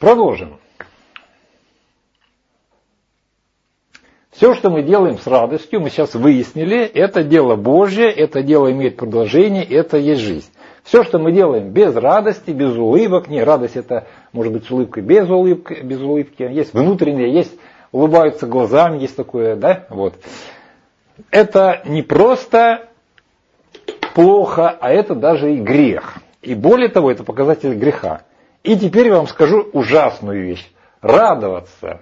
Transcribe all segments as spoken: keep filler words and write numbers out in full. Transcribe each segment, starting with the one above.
Продолжим. Все, что мы делаем с радостью, мы сейчас выяснили, это дело Божье, это дело имеет продолжение, это есть жизнь. Все, что мы делаем без радости, без улыбок, не, радость это может быть с улыбкой, без улыбки, без улыбки, есть внутреннее, есть улыбаются глазами, есть такое, да, вот. Это не просто плохо, а это даже и грех. И более того, это показатель греха. И теперь я вам скажу ужасную вещь. Радоваться.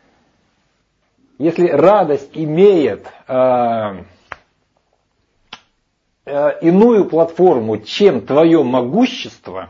Если радость имеет э, э, иную платформу, чем твое могущество,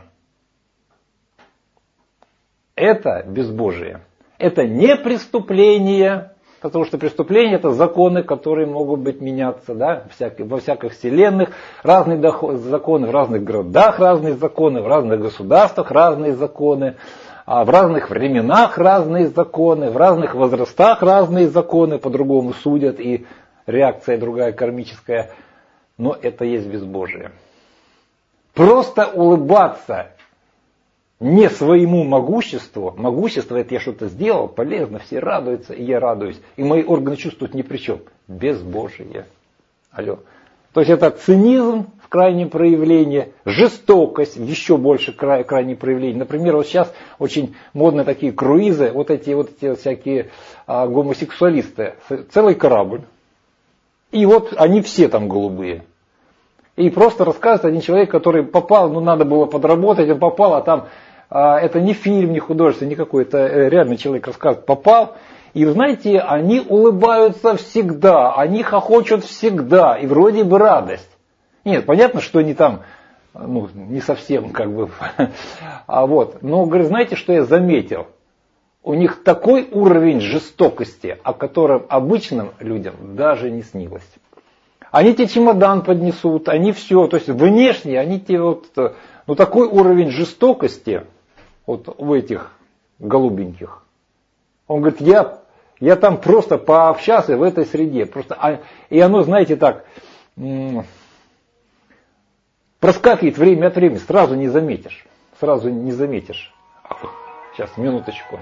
это безбожие. Это не преступление, потому что преступление это законы, которые могут быть меняться, да, во всяких вселенных, разные законы, в разных городах разные законы, в разных государствах разные законы. А в разных временах разные законы, в разных возрастах разные законы, по-другому судят, и реакция другая кармическая. Но это есть безбожие. Просто улыбаться не своему могуществу, могущество это я что-то сделал, полезно, все радуются, и я радуюсь, и мои органы чувствуют ни при чем. Безбожие. Алло. То есть это цинизм в крайнем проявлении, жестокость в еще больше край, крайнем проявлении. Например, вот сейчас очень модные такие круизы, вот эти вот эти всякие а, гомосексуалисты, целый корабль. И вот они все там голубые. И просто рассказывает один человек, который попал, ну надо было подработать, он попал, а там а, это не фильм, не художественный, не какой-то реальный человек рассказывает, попал. И вы знаете, они улыбаются всегда, они хохочут всегда, и вроде бы радость. Нет, понятно, что они там, ну, не совсем как бы, а вот. Но, говорю, знаете, что я заметил? У них такой уровень жестокости, о котором обычным людям даже не снилось. Они тебе чемодан поднесут, они все, то есть внешне, они тебе вот, ну такой уровень жестокости, вот у этих голубеньких. Он говорит, я... Я там просто пообщался в этой среде. Просто, и оно, знаете, так, проскакивает время от времени, сразу не заметишь. Сразу не заметишь. Сейчас, минуточку.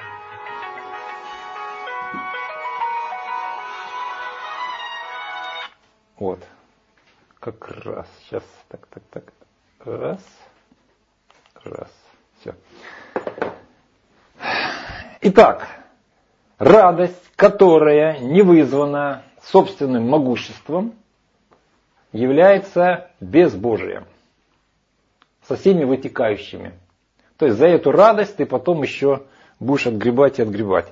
Вот. Как раз. Сейчас, так, так, так. Раз. Раз. Все. Итак. Радость, которая не вызвана собственным могуществом, является безбожием. Со всеми вытекающими. То есть за эту радость ты потом еще будешь отгребать и отгребать.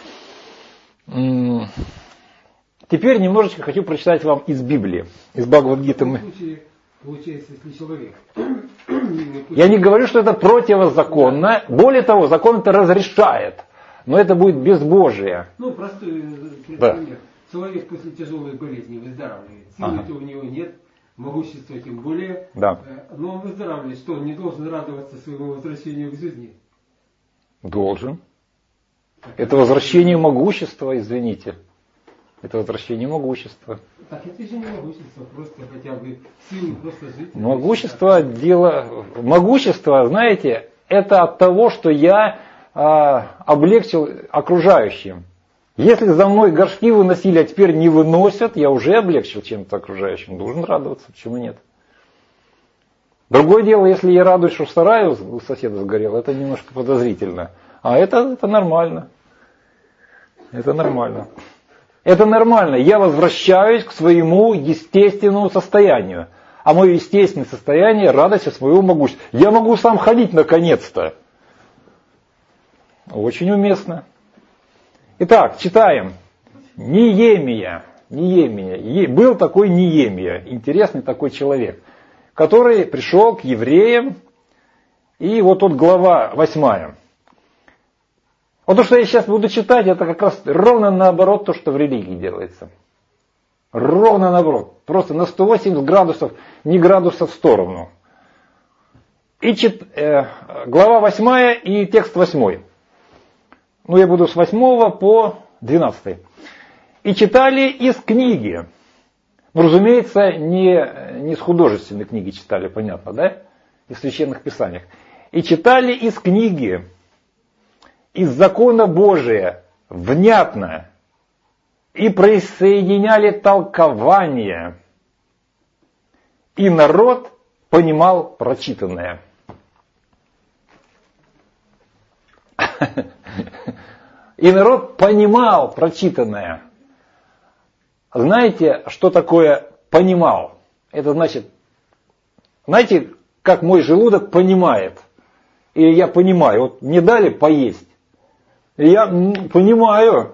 Теперь немножечко хочу прочитать вам из Библии. Из Бхагавад-гиты. Получается, если человек... Я не говорю, что это противозаконно. Более того, закон это разрешает. Но это будет безбожие. Ну, простой да. пример. Человек после тяжелой болезни выздоравливает. Силы-то ага. у него нет, могущества тем более. Да. Но он выздоравливает. Что, он не должен радоваться своему возвращению к жизни? Должен. Так, это возвращение могущества, извините. Это возвращение могущества. Так это же не могущество, просто хотя бы силы просто жить. Могущество, дело... Могущество, знаете, это от того, что я... облегчил окружающим. Если за мной горшки выносили, а теперь не выносят, я уже облегчил чем-то окружающим. Должен радоваться, почему нет? Другое дело, если я радуюсь, что сарай у соседа сгорел, это немножко подозрительно. А это, это нормально. Это нормально. Это нормально. Я возвращаюсь к своему естественному состоянию. А мое естественное состояние – радость от своего могущества. Я могу сам ходить наконец-то. Очень уместно. Итак, читаем. Неемия. Неемия. Был такой Неемия, интересный такой человек, который пришел к евреям, и вот тут глава восьмая. Вот то, что я сейчас буду читать, это как раз ровно наоборот то, что в религии делается. Ровно наоборот. Просто на сто восемьдесят градусов, не градусов в сторону. И чит, э, глава восьмая и текст восьмой. Ну, я буду с восьмого по двенадцатый. И читали из книги. Ну, разумеется, не, не с художественной книги читали, понятно, да? Из священных писаниях. И читали из книги из закона Божия внятно и присоединяли толкование, и народ понимал прочитанное. И народ понимал прочитанное. Знаете, что такое понимал? Это значит, знаете, как мой желудок понимает? Или я понимаю, вот мне дали поесть, и я м, понимаю.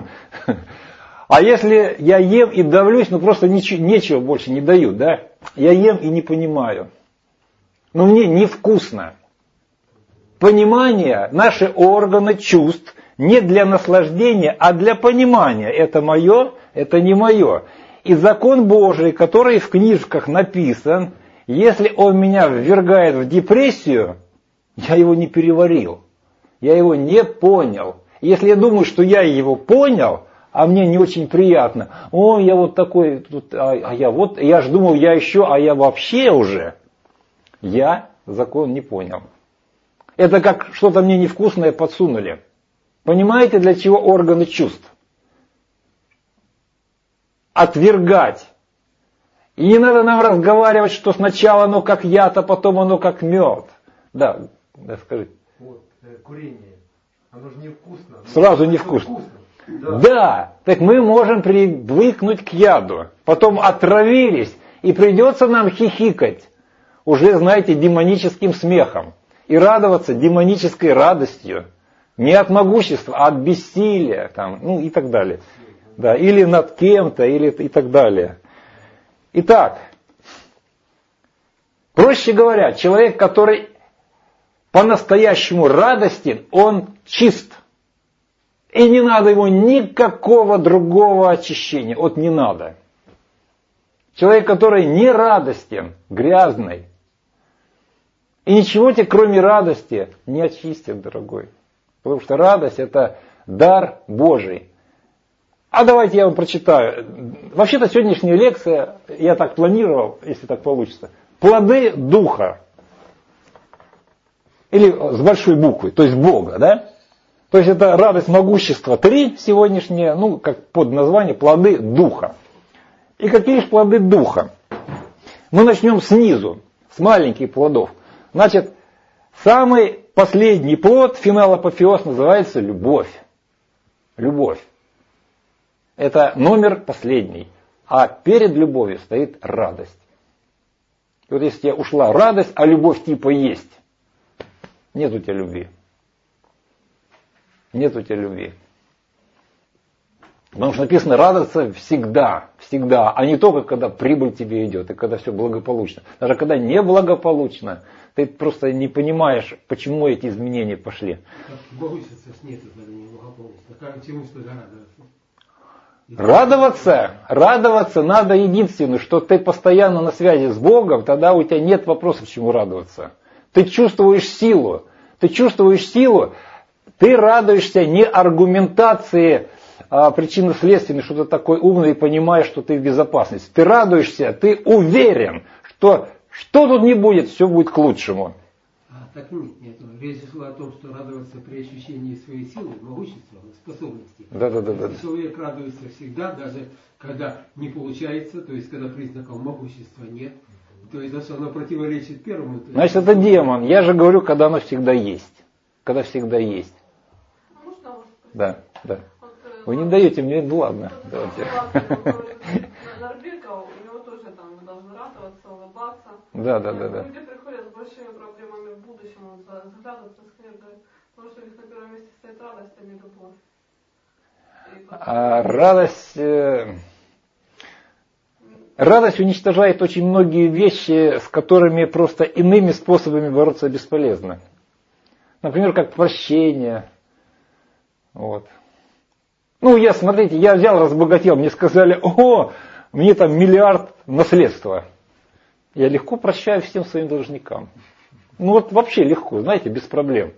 А если я ем и давлюсь, ну просто ничего, нечего больше не дают, да? Я ем и не понимаю. Но мне невкусно. Понимание, наши органы чувств не для наслаждения, а для понимания. Это мое, это не мое. И закон Божий, который в книжках написан, если он меня ввергает в депрессию, я его не переварил. Я его не понял. Если я думаю, что я его понял, а мне не очень приятно, о, я вот такой, тут, а, а я вот, я же думал, я еще, а я вообще уже, я закон не понял. Это как что-то мне невкусное подсунули. Понимаете, для чего органы чувств? Отвергать. И не надо нам разговаривать, что сначала оно как яд, а потом оно как мед. Да, да, скажи. Вот, э, курение. Оно же невкусно. Сразу невкусно. Да. да, так мы можем привыкнуть к яду. Потом отравились, и придется нам хихикать. Уже, знаете, демоническим смехом. И радоваться демонической радостью. Не от могущества, а от бессилия. Там, ну и так далее. Да, или над кем-то, или и так далее. Итак, проще говоря, человек, который по-настоящему радостен, он чист. И не надо ему никакого другого очищения. Вот не надо. Человек, который не радостен, грязный. И ничего тебе, кроме радости, не очистит, дорогой. Потому что радость – это дар Божий. А давайте я вам прочитаю. Вообще-то сегодняшняя лекция, я так планировал, если так получится. Плоды Духа. Или с большой буквы, то есть Бога, да? То есть это радость, могущество три сегодняшнее, ну, как под название, плоды Духа. И какие же плоды Духа? Мы начнем снизу, с маленьких плодов. Значит, самый последний плод, финал апофеоз, называется любовь. Любовь. Это номер последний. А перед любовью стоит радость. И вот если у тебя ушла радость, а любовь типа есть, нет у тебя любви. Нет у тебя любви. Потому что написано радоваться всегда, всегда, а не только когда прибыль тебе идет и когда все благополучно. Даже когда неблагополучно, ты просто не понимаешь, почему эти изменения пошли. Радоваться, радоваться надо единственное, что ты постоянно на связи с Богом, тогда у тебя нет вопросов, чему радоваться. Ты чувствуешь силу, ты чувствуешь силу, ты радуешься не аргументации а, причинно-следственной, что ты такой умный и понимаешь, что ты в безопасности. Ты радуешься, ты уверен, что что тут не будет, все будет к лучшему. А, так нет, нет. Речь шла о том, что радоваться при ощущении своей силы, могущества, способности. Да, да, да, да. Человек радуется всегда, даже когда не получается, то есть когда признаков могущества нет. То есть, значит, оно противоречит первому. Значит, это демон. Я же говорю, когда оно всегда есть. Когда всегда есть. Да, да. Вы не даете мне, ну ладно. Давайте. Норбека, у него тоже там должны радоваться, улыбаться. Да, да, да, да. Люди приходят с большими проблемами в будущем, заглядываются с книгой, потому что у них на первом месте стоит радость, а не любовь. А радость... Э... Радость уничтожает очень многие вещи, с которыми просто иными способами бороться бесполезно. Например, как прощение. Вот. Ну, я, смотрите, я взял, разбогател, мне сказали, о, мне там миллиард наследства. Я легко прощаю всем своим должникам. Ну вот вообще легко, знаете, без проблем.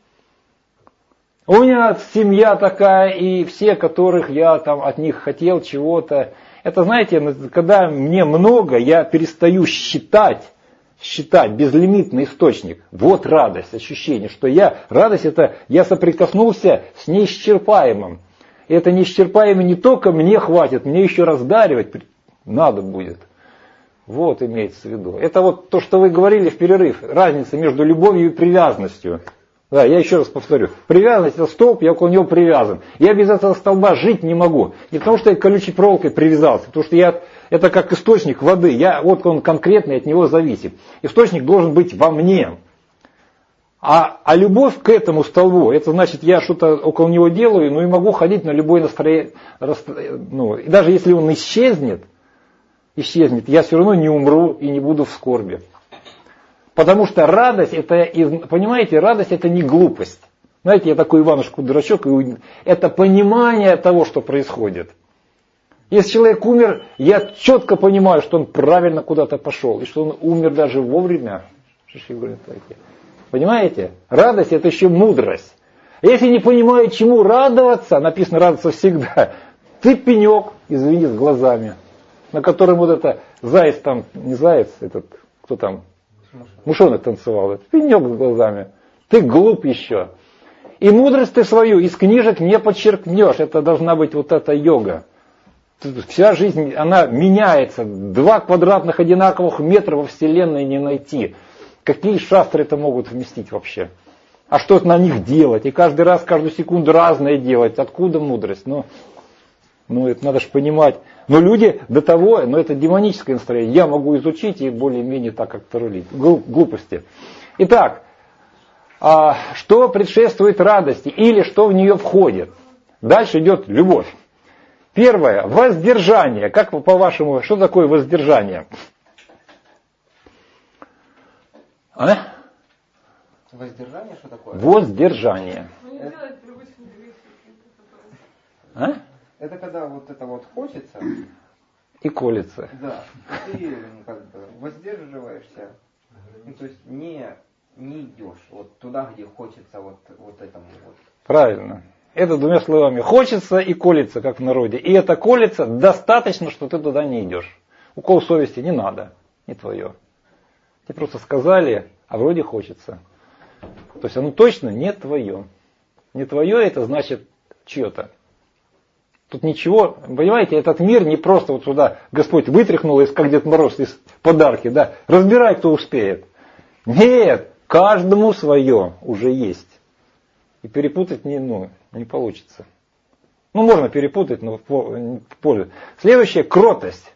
У меня семья такая, и все, которых я там от них хотел чего-то. Это, знаете, когда мне много, я перестаю считать, считать безлимитный источник. Вот радость, ощущение, что я, радость это, я соприкоснулся с неисчерпаемым. И это неисчерпаемое не только мне хватит, мне еще раздаривать надо будет. Вот имеется в виду. Это вот то, что вы говорили в перерыв, разница между любовью и привязанностью. Да, я еще раз повторю. Привязанность это столб, я около него привязан. Я без этого столба жить не могу. Не потому что я колючей проволокой привязался, потому что я, это как источник воды. Я, вот он конкретный, от него зависит. Источник должен быть во мне. А, а любовь к этому столбу, это значит, я что-то около него делаю, ну и могу ходить на любое настроение. Ну, и даже если он исчезнет, исчезнет, я все равно не умру и не буду в скорби. Потому что радость, это, понимаете, радость это не глупость. Знаете, я такой Иванушку-дурачок, это понимание того, что происходит. Если человек умер, я четко понимаю, что он правильно куда-то пошел, и что он умер даже вовремя. Понимаете? Радость это еще мудрость. Если не понимаю, чему радоваться, написано радоваться всегда, ты пенек, извини, с глазами, на котором вот это заяц там, не заяц, этот, кто там, мышонок танцевал, это пенек с глазами. Ты глуп еще. И мудрость ты свою из книжек не подчеркнешь. Это должна быть вот эта йога. Вся жизнь, она меняется. Два квадратных одинаковых метра во Вселенной не найти. Какие шастры это могут вместить вообще? А что на них делать? И каждый раз, каждую секунду разное делать. Откуда мудрость? Ну, ну это надо же понимать. Но люди до того, но это демоническое настроение. Я могу изучить и более-менее так как-то рулить. Глупости. Итак, а что предшествует радости или что в нее входит? Дальше идет любовь. Первое, воздержание. Как по-вашему, что такое воздержание? А? Воздержание что такое? Воздержание. Ну, не делать привычные вещи. А? Это когда вот это вот хочется. И колется. Да. Ты ну, как бы воздерживаешься. Ну, то есть не, не идешь вот туда, где хочется вот, вот этому вот. Правильно. Это двумя словами. Хочется и колется, как в народе. И это колется достаточно, что ты туда не идешь. Укол совести не надо. Не твое. Тебе просто сказали, а вроде хочется. То есть оно точно не твое. Не твое это значит чье-то. Тут ничего, понимаете, этот мир не просто вот сюда Господь вытряхнул, из, как Дед Мороз, из подарки, да, разбирай, кто успеет. Нет, каждому свое уже есть. И перепутать не, ну, не получится. Ну, можно перепутать, но в пользу. Следующее, кротость.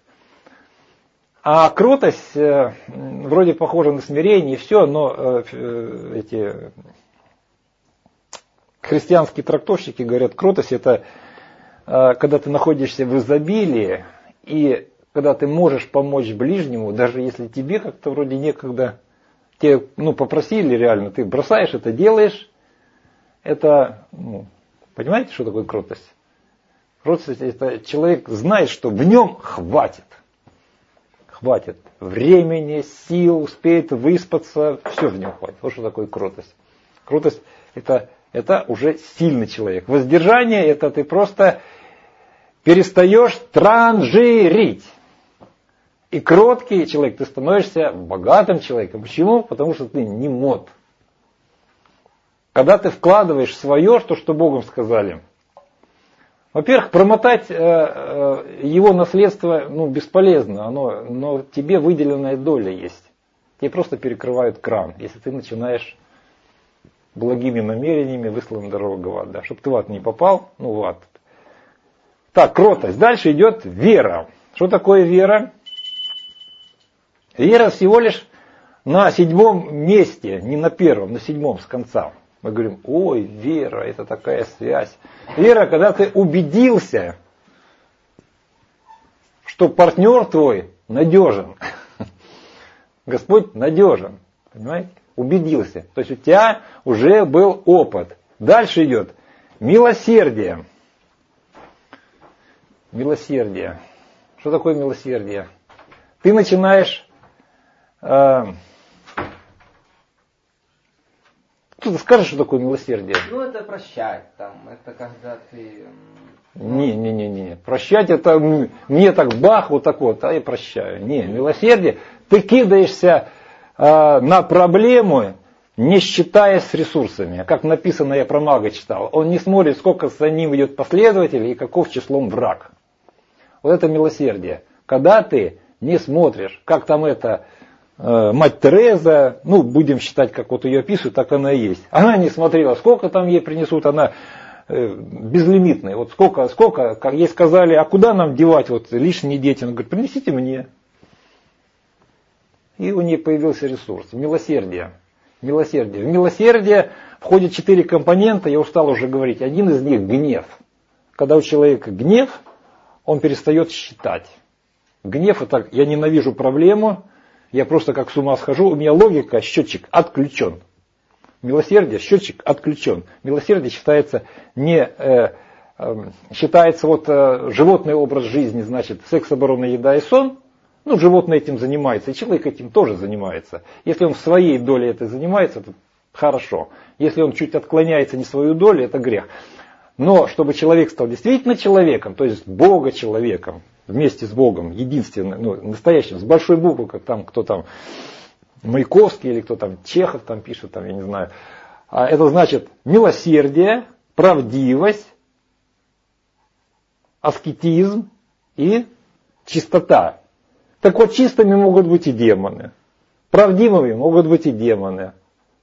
А кротость э, вроде похожа на смирение и все, но э, эти христианские трактовщики говорят, кротость это э, когда ты находишься в изобилии и когда ты можешь помочь ближнему, даже если тебе как-то вроде некогда, тебе ну, попросили реально, ты бросаешь это, делаешь, это, ну, понимаете, что такое кротость? Кротость это человек знает, что в нем хватит. Хватит времени, сил, успеет выспаться, все в нем хватит. Вот что такое кротость. Кротость это, это уже сильный человек. Воздержание это ты просто перестаешь транжирить. И кроткий человек, ты становишься богатым человеком. Почему? Потому что ты не мод. Когда ты вкладываешь свое, то, что Богом сказали. Во-первых, промотать э, э, его наследство ну, бесполезно, оно, но тебе выделенная доля есть. Тебе просто перекрывают кран, если ты начинаешь благими намерениями выслана дорога в ад. Да. Чтобы ты в ад не попал, ну в ад. Так, кротость. Дальше идет вера. Что такое вера? Вера всего лишь на седьмом месте, не на первом, на седьмом с конца. Мы говорим, ой, вера, это такая связь. Вера, когда ты убедился, что партнер твой надежен. Господь надежен. Понимаете? Убедился. То есть у тебя уже был опыт. Дальше идет милосердие. Милосердие. Что такое милосердие? Ты начинаешь... Э, Кто-то скажет, что такое милосердие? Ну, это прощать, там, это когда ты... Не, не, не, не. Прощать это мне так бах, вот так вот, а я прощаю. Не, милосердие, ты кидаешься на проблему, не считаясь с ресурсами. Как написано, я про мага читал. Он не смотрит, сколько за ним идет последователей и каков числом враг. Вот это милосердие. Когда ты не смотришь, как там это э, мать Тереза, ну, будем считать, как вот ее описывают, так она и есть. Она не смотрела, сколько там ей принесут, она э, безлимитная. Вот сколько, сколько, как ей сказали, а куда нам девать вот лишние дети? Она говорит, принесите мне. И у нее появился ресурс. Милосердие. Милосердие. В милосердие входят четыре компонента, я устал уже говорить. Один из них гнев. Когда у человека гнев, он перестает считать. Гнев это я ненавижу проблему, я просто как с ума схожу, у меня логика, счетчик отключен. Милосердие, счетчик отключен. Милосердие считается не э, э, считается вот э, животный образ жизни, значит, секс, оборона, еда и сон. Ну, животное этим занимается, и человек этим тоже занимается. Если он в своей доле это занимается, то хорошо. Если он чуть отклоняется не в свою долю, это грех. Но чтобы человек стал действительно человеком, то есть Бога человеком, вместе с Богом, единственным, ну, настоящим, с большой буквы, как там, кто там, Маяковский или кто там, Чехов там пишет, там, я не знаю. А это значит милосердие, правдивость, аскетизм и чистота. Так вот, чистыми могут быть и демоны. Правдивыми могут быть и демоны.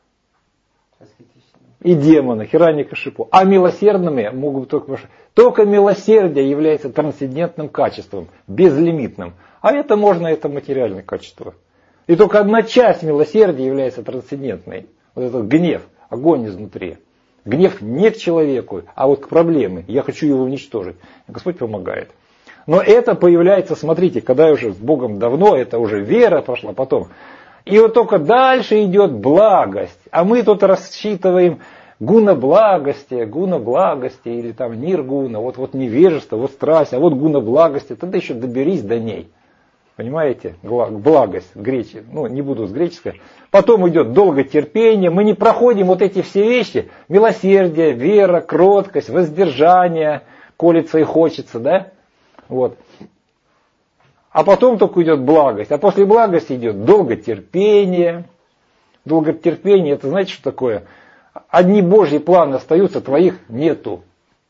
И демоны, Хираньякашипу. А милосердными могут только... Только милосердие является трансцендентным качеством, безлимитным. А это можно, это материальное качество. И только одна часть милосердия является трансцендентной. Вот этот гнев, огонь изнутри. Гнев не к человеку, а вот к проблеме. Я хочу его уничтожить. Господь помогает. Но это появляется, смотрите, когда уже с Богом давно, это уже вера прошла потом. И вот только дальше идет благость. А мы тут рассчитываем гуна благости, гуна благости, или там ниргуна, вот, вот невежество, вот страсть, а вот гуна благости, тогда еще доберись до ней. Понимаете? Благость, гречи, ну не буду с греческой. Потом идет долготерпение, мы не проходим вот эти все вещи, милосердие, вера, кроткость, воздержание, колется и хочется, да? Вот. А потом только идет благость. А после благости идет долготерпение. Долготерпение, это знаете, что такое? Одни Божьи планы остаются, твоих нету.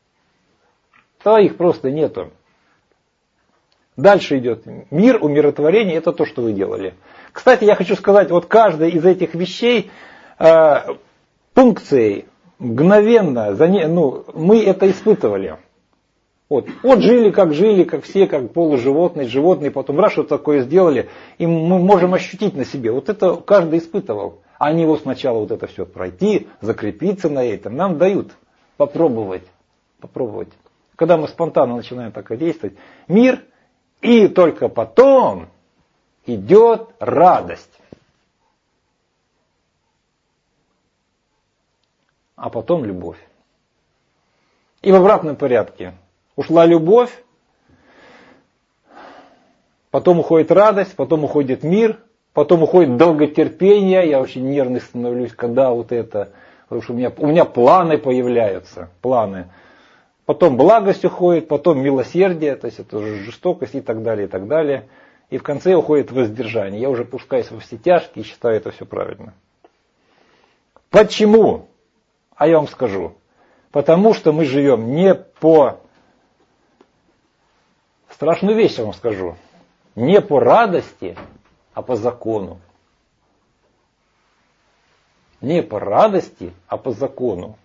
Твоих просто нету. Дальше идет мир, умиротворение, это то, что вы делали. Кстати, я хочу сказать, вот каждая из этих вещей э, пункцией мгновенно, за не, ну, мы это испытывали. Вот. вот жили, как жили, как все, как полуживотные, животные, потом раз что-то такое сделали, и мы можем ощутить на себе. Вот это каждый испытывал. А они вот сначала вот это все пройти, закрепиться на этом, нам дают попробовать. попробовать. Когда мы спонтанно начинаем так действовать, мир, и только потом идет радость. А потом любовь. И в обратном порядке. Ушла любовь, потом уходит радость, потом уходит мир, потом уходит долготерпение. Я очень нервный становлюсь, когда вот это, потому что у меня, у меня планы появляются, планы. Потом благость уходит, потом милосердие, то есть это уже жестокость и так далее, и так далее. И в конце уходит воздержание. Я уже пускаюсь во все тяжкие и считаю это все правильно. Почему? А я вам скажу. Потому что мы живем не по... Страшную вещь я вам скажу. Не по радости, а по закону. Не по радости, а по закону.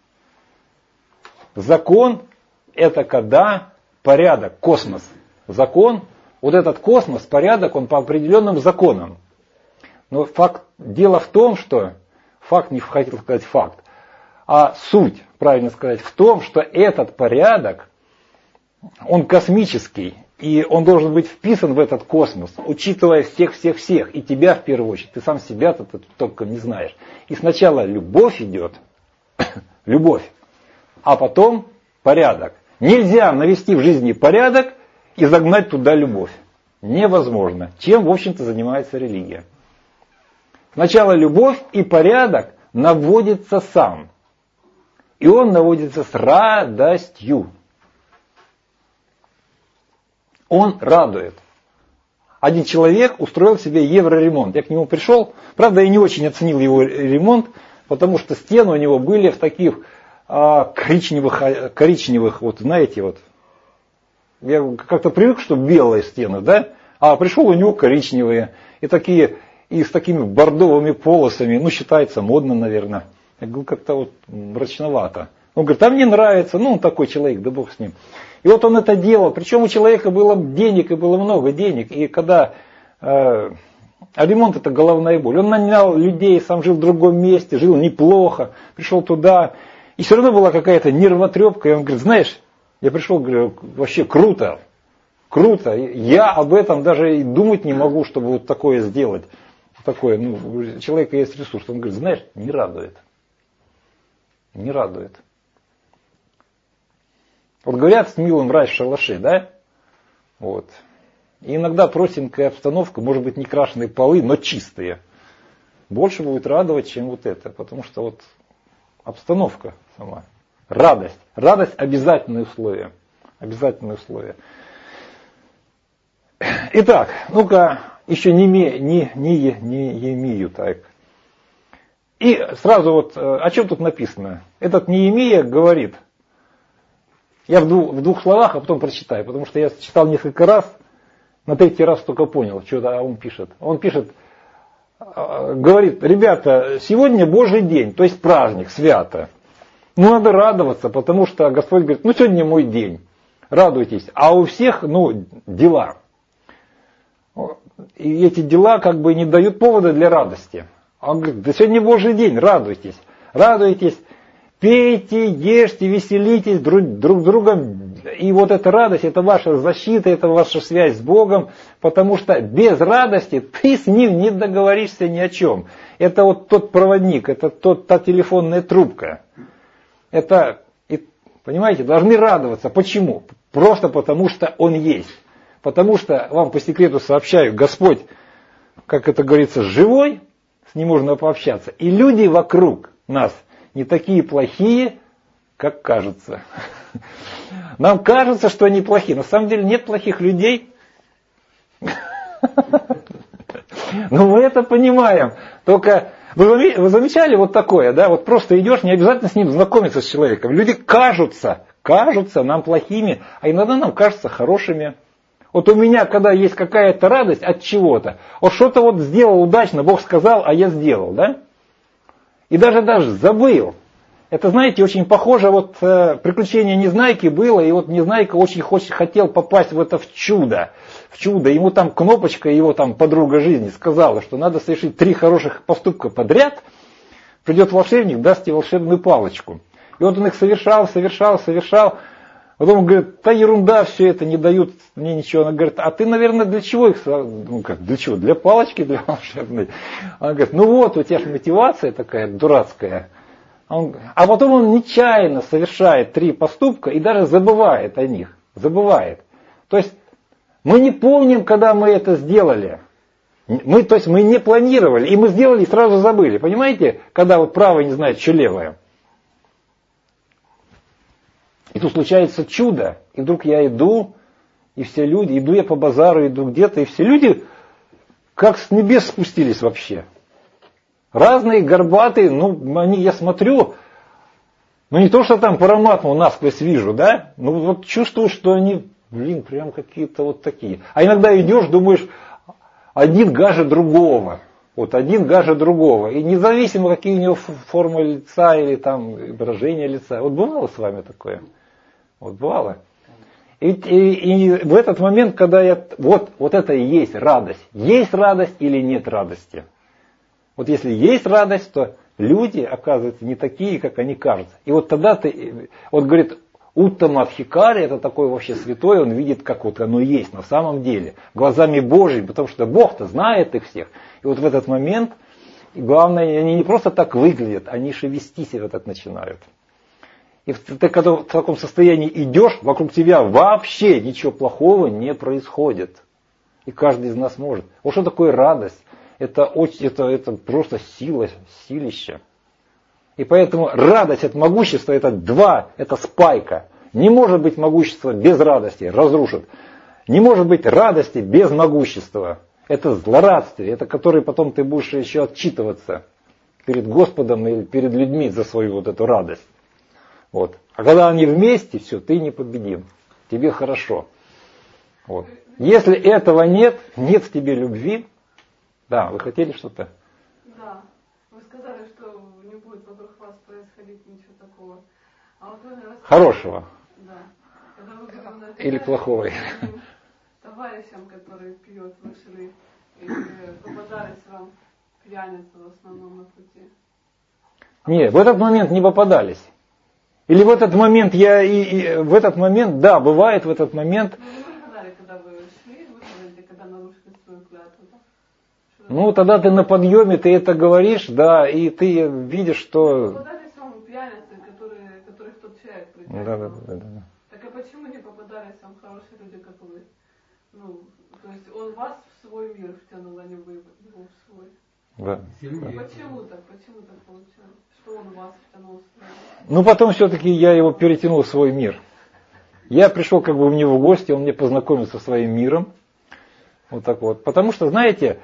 Закон – это когда порядок, космос. Закон, вот этот космос, порядок, он по определенным законам. Но факт, дело в том, что, факт, не хотел сказать факт, а суть, правильно сказать, в том, что этот порядок, он космический. И он должен быть вписан в этот космос, учитывая всех-всех-всех. И тебя в первую очередь. Ты сам себя-то только не знаешь. И сначала любовь идет. Любовь. А потом порядок. Нельзя навести в жизни порядок и загнать туда любовь. Невозможно. Чем, в общем-то, занимается религия. Сначала любовь и порядок наводится сам. И он наводится с радостью. Он радует. один человек устроил себе евроремонт. Я к нему пришел, правда, я не очень оценил его ремонт, потому что стены у него были в таких а, коричневых, коричневых, вот знаете, вот. Я как-то привык, что белые стены, да? А пришел у него коричневые. И такие, и с такими бордовыми полосами. Ну, считается модно, наверное. Я говорю, как-то вот мрачновато. Он говорит, а мне нравится. Ну, он такой человек, да бог с ним. И вот он это делал. Причем у человека было денег, и было много денег. И когда... Э, а ремонт это головная боль. Он нанял людей, сам жил в другом месте, жил неплохо. Пришел туда. И все равно была какая-то нервотрепка. И он говорит, знаешь... Я пришел, говорю, вообще круто, круто. Я об этом даже и думать не могу, чтобы вот такое сделать. Такое, ну, у человека есть ресурс. Он говорит, знаешь, не радует. Не радует. Вот говорят, с милым рай в шалаше, да? Вот. И иногда простенькая обстановка, может быть, не крашеные полы, но чистые. Больше будет радовать, чем вот это. Потому что вот обстановка сама. Радость. Радость – обязательное условие. Обязательное условие. Итак, ну-ка, еще не, не, не, не, не Неемию так. И сразу вот, о чем тут написано? Этот Неемия говорит, я в двух, в двух словах, а потом прочитаю, потому что я читал несколько раз, на третий раз только понял, что он пишет. Он пишет, говорит, ребята, сегодня Божий день, то есть праздник, свято. Ну, надо радоваться, потому что Господь говорит, ну, сегодня мой день, радуйтесь. А у всех, ну, дела. И эти дела как бы не дают повода для радости. Он говорит, да сегодня Божий день, радуйтесь. Радуйтесь, пейте, ешьте, веселитесь друг, друг другом. И вот эта радость, это ваша защита, это ваша связь с Богом. Потому что без радости ты с Ним не договоришься ни о чем. Это вот тот проводник, это тот, та телефонная трубка. Это, понимаете, должны радоваться. Почему? Просто потому, что Он есть. Потому что, вам по секрету сообщаю, Господь, как это говорится, живой, с Ним можно пообщаться. И люди вокруг нас не такие плохие, как кажется. Нам кажется, что они плохие. На самом деле нет плохих людей. Но мы это понимаем. Только... Вы, вы замечали вот такое, да? Вот просто идешь, не обязательно с ним знакомиться с человеком. Люди кажутся, кажутся нам плохими, а иногда нам кажутся хорошими. Вот у меня, когда есть какая-то радость от чего-то, вот что-то вот сделал удачно, Бог сказал, а я сделал, да? И даже даже забыл. Это, знаете, очень похоже, вот э, приключение Незнайки было, и вот Незнайка очень хочет, хотел попасть в это в чудо. В чудо. Ему там кнопочка, его там подруга жизни сказала, что надо совершить три хороших поступка подряд. Придет волшебник, даст тебе волшебную палочку. И вот он их совершал, совершал, совершал. Потом он говорит, да ерунда, все это не дают мне ничего. Она говорит, а ты, наверное, для чего их, ну как, для чего? Для палочки, для волшебной. Она говорит, ну вот, у тебя же мотивация такая дурацкая. Он, а потом он нечаянно совершает три поступка и даже забывает о них. Забывает. То есть мы не помним, когда мы это сделали. Мы, то есть мы не планировали. И мы сделали и сразу забыли. Понимаете, когда вот правое не знает, что левое. И тут случается чудо. И вдруг я иду, и все люди, иду я по базару, иду где-то, и все люди как с небес спустились вообще. Разные, горбатые, ну, они, я смотрю, ну, не то, что там параматму насквозь вижу, да, ну, вот чувствую, что они, блин, прям какие-то вот такие. А иногда идешь, думаешь, один гаже другого, вот один гаже другого, и независимо, какие у него формы лица или там выражение лица. Вот бывало с вами такое? Вот бывало? И, и, и в этот момент, когда я, вот, вот это и есть радость. Есть радость или нет радости? Вот если есть радость, то люди, оказывается, не такие, как они кажутся. И вот тогда ты, вот говорит, Уттамадхикари, это такой вообще святой, он видит, как вот оно есть на самом деле, глазами Божьими, потому что Бог-то знает их всех. И вот в этот момент, и главное, они не просто так выглядят, они еще вести себя так начинают. И ты когда в таком состоянии идешь, вокруг тебя вообще ничего плохого не происходит. И каждый из нас может. Вот что такое радость? Это, очень, это, это просто сила, силища. И поэтому радость от могущества, это два, это спайка. Не может быть могущества без радости, разрушит. Не может быть радости без могущества. Это злорадствие, это который потом ты будешь еще отчитываться перед Господом или перед людьми за свою вот эту радость. Вот. А когда они вместе, все, ты непобедим. Тебе хорошо. Вот. Если этого нет, нет в тебе любви. Да, вы хотели что-то? Да. Вы сказали, что не будет вокруг вас происходить ничего такого. А вот вы, наверное, Хорошего. Да. Когда вы говорили, Или плохого. Товарищам, которые пьет, вышли, и попадались вам пьяницы в основном на пути. Нет, в этот момент не попадались. Или в этот момент я и, и в этот момент, да, бывает в этот момент. Ну, вы попадали, когда вы шли, вы говорите, когда нарушили свою клятву, да? Ну, тогда ты на подъеме, ты это говоришь, да, и ты видишь, что... Попадались вам пьяницы, которые, которых тот человек притягивал. Да, да, да, да. Так а почему не попадались вам хорошие люди, как вы? Ну, то есть он вас в свой мир втянул, а не вы его в свой. Да. Почему так? Почему так получилось? Что он вас втянул в свой мир? Ну, потом все-таки я его перетянул в свой мир. Я пришел как бы в него в гости, он мне познакомил со своим миром. Вот так вот. Потому что, знаете,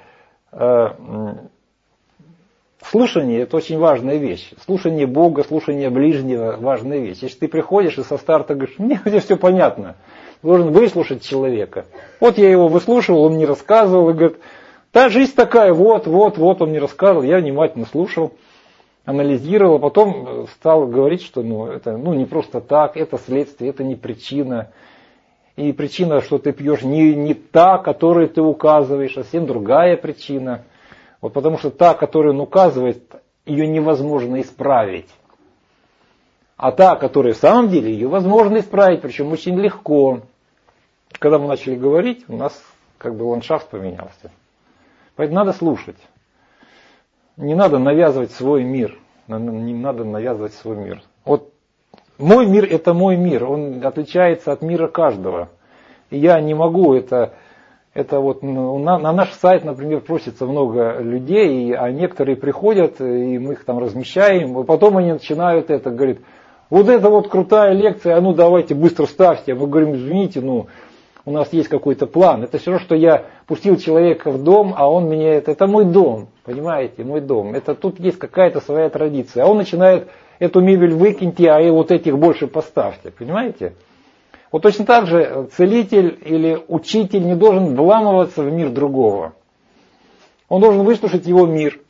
слушание – это очень важная вещь. Слушание Бога, слушание ближнего – важная вещь. Если ты приходишь и со старта говоришь, мне здесь все понятно, ты должен выслушать человека. Вот я его выслушивал, он мне рассказывал и говорит, да, жизнь такая, вот, вот, вот, он мне рассказывал, я внимательно слушал, анализировал, а потом стал говорить, что ну, это ну, не просто так, это следствие, это не причина. И причина, что ты пьешь, не, не та, которую ты указываешь, а совсем другая причина. Вот потому что та, которую он указывает, ее невозможно исправить. А та, которая в самом деле, ее возможно исправить, причем очень легко. Когда мы начали говорить, у нас как бы ландшафт поменялся. Поэтому надо слушать. Не надо навязывать свой мир. Не надо навязывать свой мир. Вот мой мир – это мой мир. Он отличается от мира каждого. И я не могу это... Это вот на, на наш сайт, например, просится много людей, а некоторые приходят, и мы их там размещаем, и потом они начинают это, говорят, вот это вот крутая лекция, а ну давайте быстро ставьте. Мы говорим, извините, ну у нас есть какой-то план. Это все равно, что я пустил человека в дом, а он меняет, это мой дом, понимаете, мой дом. Это тут есть какая-то своя традиция. А он начинает, эту мебель выкиньте, а и вот этих больше поставьте, понимаете? Вот точно так же целитель или учитель не должен вламываться в мир другого. Он должен выслушать его мир.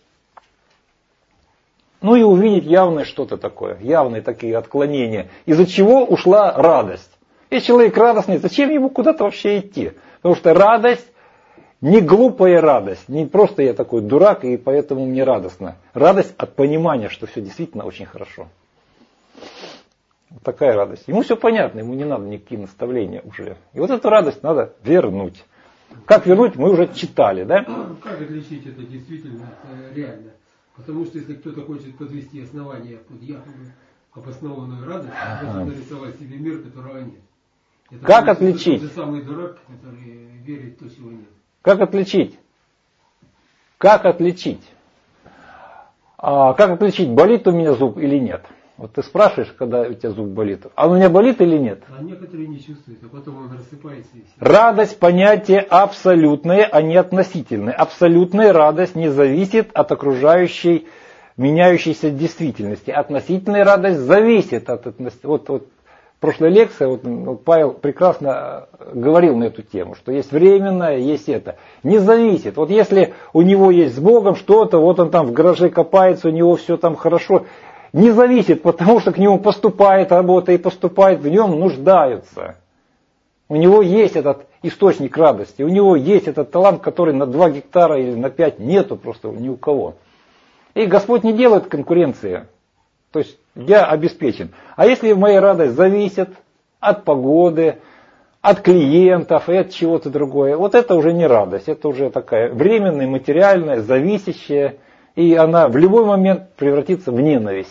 Ну и увидеть явное что-то такое, явные такие отклонения, из-за чего ушла радость. Если человек радостный, зачем ему куда-то вообще идти? Потому что радость, не глупая радость, не просто я такой дурак и поэтому мне радостно. Радость от понимания, что все действительно очень хорошо. Вот такая радость. Ему все понятно, ему не надо никакие наставления уже. И вот эту радость надо вернуть. Как вернуть, мы уже читали, да? Как отличить это действительно от реально? Потому что если кто-то хочет подвести основания под якобы обоснованную радость, он должен нарисовать себе мир, которого нет. Это как отличить? Тот же самый дурак, который верит в то, чего нет. Как отличить? Как отличить? А, как отличить, болит у меня зуб или нет? Вот ты спрашиваешь, когда у тебя зуб болит, а у меня болит или нет? А некоторые не чувствуют, а потом он рассыпается и все. Радость – понятие абсолютное, а не относительное. Абсолютная радость не зависит от окружающей, меняющейся действительности. Относительная радость зависит от относительности. Вот, вот прошлая лекция, вот, вот Павел прекрасно говорил на эту тему, что есть временное, есть это. Не зависит. Вот если у него есть с Богом что-то, вот он там в гараже копается, у него все там хорошо. Не зависит, потому что к нему поступает работа и поступает, в нем нуждаются. У него есть этот источник радости, у него есть этот талант, который на два гектара или на пять нету просто ни у кого. И Господь не делает конкуренции. То есть я обеспечен. А если моя радость зависит от погоды, от клиентов и от чего-то другое, вот это уже не радость, это уже такая временная, материальная, зависящая. И она в любой момент превратится в ненависть.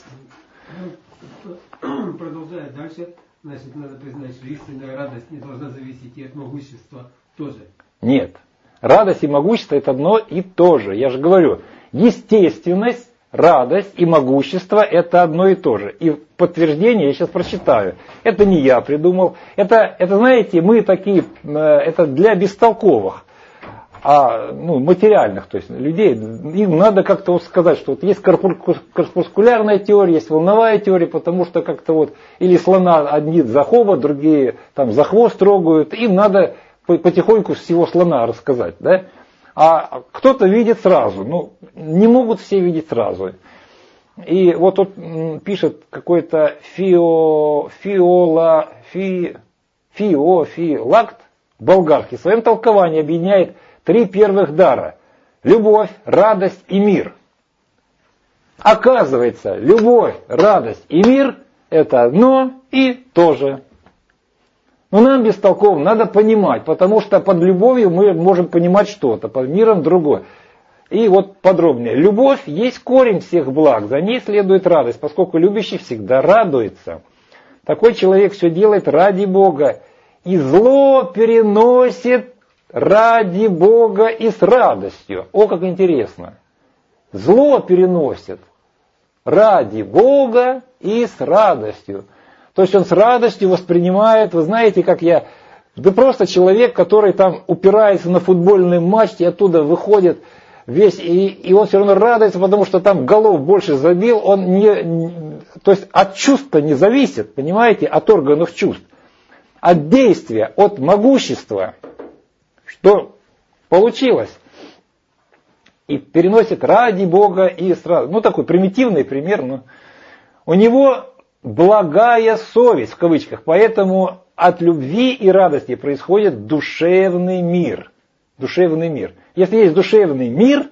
Ну, продолжая дальше, значит, надо признать, что истинная радость не должна зависеть и от могущества тоже. Нет. Радость и могущество – это одно и то же. Я же говорю, естественность радость и могущество – это одно и то же. И подтверждение я сейчас прочитаю. Это не я придумал. Это, это знаете, мы такие, это для бестолковых, а, ну, материальных, то есть людей. Им надо как-то вот сказать, что вот есть корпускулярная теория, есть волновая теория, потому что как-то вот, или слона одни за хобот, другие там за хвост трогают. Им надо потихоньку всего слона рассказать, да? А кто-то видит сразу. Ну, не могут все видеть сразу. И вот тут пишет какой-то фио, фиола, фи, фио, филакт болгарский. В своем толковании объединяет три первых дара. Любовь, радость и мир. Оказывается, любовь, радость и мир – это одно и то же. Но нам бестолковым надо понимать, потому что под любовью мы можем понимать что-то, под миром другое. И вот подробнее. Любовь есть корень всех благ, за ней следует радость, поскольку любящий всегда радуется. Такой человек все делает ради Бога, и зло переносит ради Бога и с радостью. О, как интересно. Зло переносит ради Бога и с радостью. То есть он с радостью воспринимает, вы знаете, как я, да просто человек, который там упирается на футбольный матч и оттуда выходит весь, и, и он все равно радуется, потому что там голов больше забил, он не, то есть от чувства не зависит, понимаете, от органов чувств, от действия, от могущества, что получилось. И переносит ради Бога и сразу, ну такой примитивный пример, но у него благая совесть, в кавычках, поэтому от любви и радости происходит душевный мир. Душевный мир. Если есть душевный мир,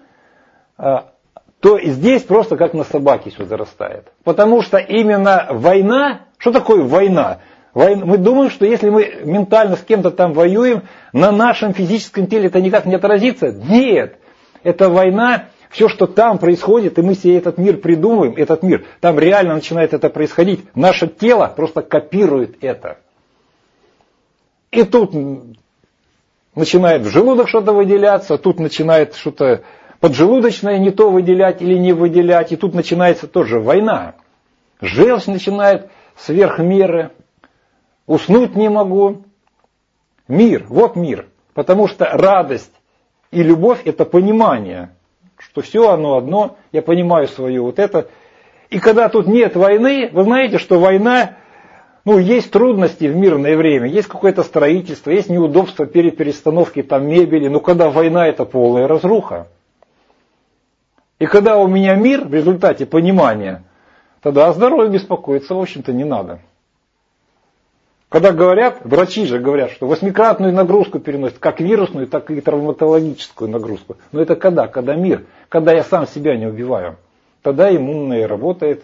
то здесь просто как на собаке все зарастает. Потому что именно война, что такое война? Мы думаем, что если мы ментально с кем-то там воюем, на нашем физическом теле это никак не отразится. Нет, это война. Все, что там происходит, и мы себе этот мир придумываем, этот мир, там реально начинает это происходить. Наше тело просто копирует это. И тут начинает в желудок что-то выделяться, тут начинает что-то поджелудочное не то выделять или не выделять, и тут начинается тоже война. Желчь начинает сверх меры, уснуть не могу. Мир, вот мир. Потому что радость и любовь – это понимание. Что все оно одно, я понимаю свое вот это. И когда тут нет войны, вы знаете, что война, ну, есть трудности в мирное время, есть какое-то строительство, есть неудобства перед перестановкой там мебели, но когда война, это полная разруха. И когда у меня мир в результате понимания, тогда о здоровье беспокоиться, в общем-то, не надо. Когда говорят, врачи же говорят, что восьмикратную нагрузку переносят, как вирусную, так и травматологическую нагрузку. Но это когда? Когда мир, когда я сам себя не убиваю. Тогда иммунная работает.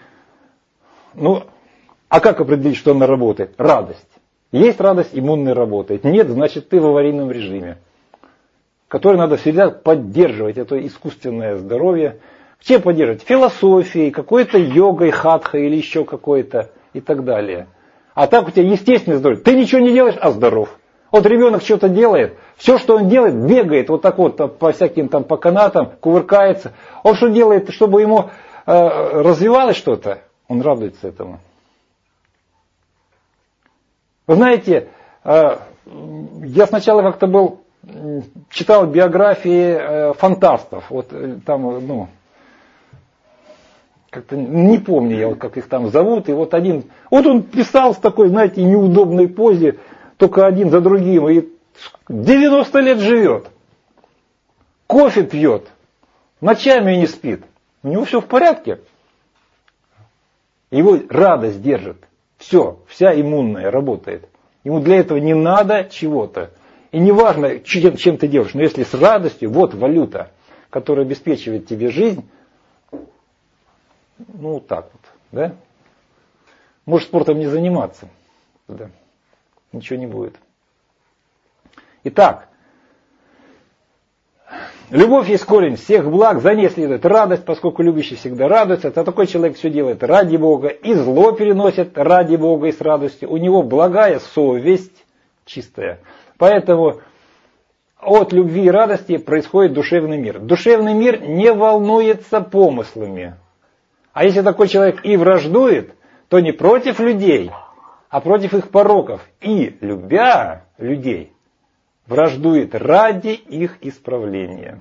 Ну, а как определить, что она работает? Радость. Есть радость, иммунная работает. Нет, значит ты в аварийном режиме. Который надо всегда поддерживать, это искусственное здоровье. Чем поддерживать? Философией, какой-то йогой, хатхой или еще какой-то и так далее. А так у тебя естественное здоровье. Ты ничего не делаешь, а здоров. Вот ребенок что-то делает, все, что он делает, бегает вот так вот по всяким там, по канатам, кувыркается. Он что делает, чтобы ему э, развивалось что-то? Он радуется этому. Вы знаете, э, я сначала как-то был, читал биографии э, фантастов. Вот э, там, ну... Как-то не помню я, вот, как их там зовут. И вот один, вот он писал с такой, знаете, неудобной позе, только один за другим. И девяносто лет живет. Кофе пьет. Ночами не спит. У него все в порядке. Его радость держит. Все, вся иммунная работает. Ему для этого не надо чего-то. И не важно, чем, чем ты делаешь. Но если с радостью, вот валюта, которая обеспечивает тебе жизнь. Ну, так вот, да? Можешь спортом не заниматься, да? Ничего не будет. Итак, любовь есть корень всех благ, за ней следует радость, поскольку любящий всегда радуется. Это такой человек все делает ради Бога, и зло переносит ради Бога и с радостью. У него благая совесть чистая. Поэтому от любви и радости происходит душевный мир. Душевный мир не волнуется помыслами. А если такой человек и враждует, то не против людей, а против их пороков. И, любя людей, враждует ради их исправления.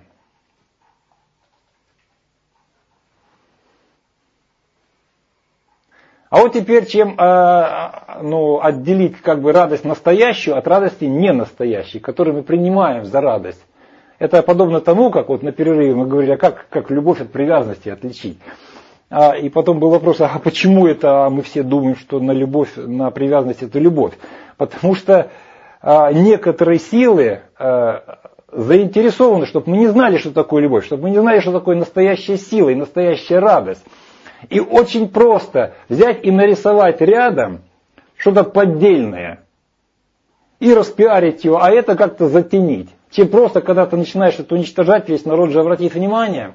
А вот теперь, чем э, ну, отделить как бы радость настоящую от радости ненастоящей, которую мы принимаем за радость. Это подобно тому, как вот на перерыве мы говорили, а как, как любовь от привязанности отличить. А, и потом был вопрос, а почему это мы все думаем, что на любовь, на привязанность это любовь? Потому что а, некоторые силы а, заинтересованы, чтобы мы не знали, что такое любовь, чтобы мы не знали, что такое настоящая сила и настоящая радость. И очень просто взять и нарисовать рядом что-то поддельное и распиарить его, а это как-то затенить. Чем просто, когда ты начинаешь это уничтожать, весь народ же обратит внимание.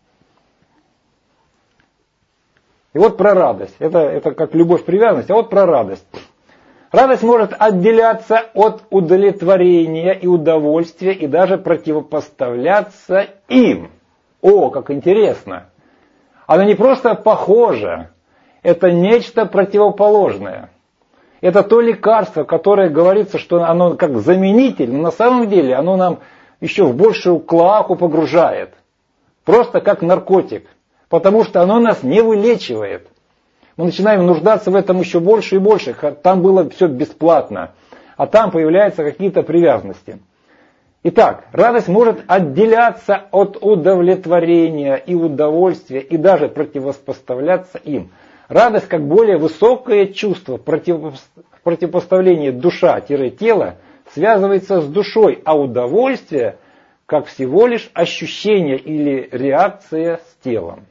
И вот про радость. Это, это как любовь, привязанность, а вот про радость. Радость может отделяться от удовлетворения и удовольствия и даже противопоставляться им. О, как интересно! Она не просто похожа, это нечто противоположное. Это то лекарство, которое говорится, что оно как заменитель, но на самом деле оно нам еще в большую клоаку погружает. Просто как наркотик, потому что оно нас не вылечивает. Мы начинаем нуждаться в этом еще больше и больше. Там было все бесплатно, а там появляются какие-то привязанности. Итак, радость может отделяться от удовлетворения и удовольствия и даже противопоставляться им. Радость как более высокое чувство в противопоставлении душа-тело связывается с душой, а удовольствие как всего лишь ощущение или реакция с телом.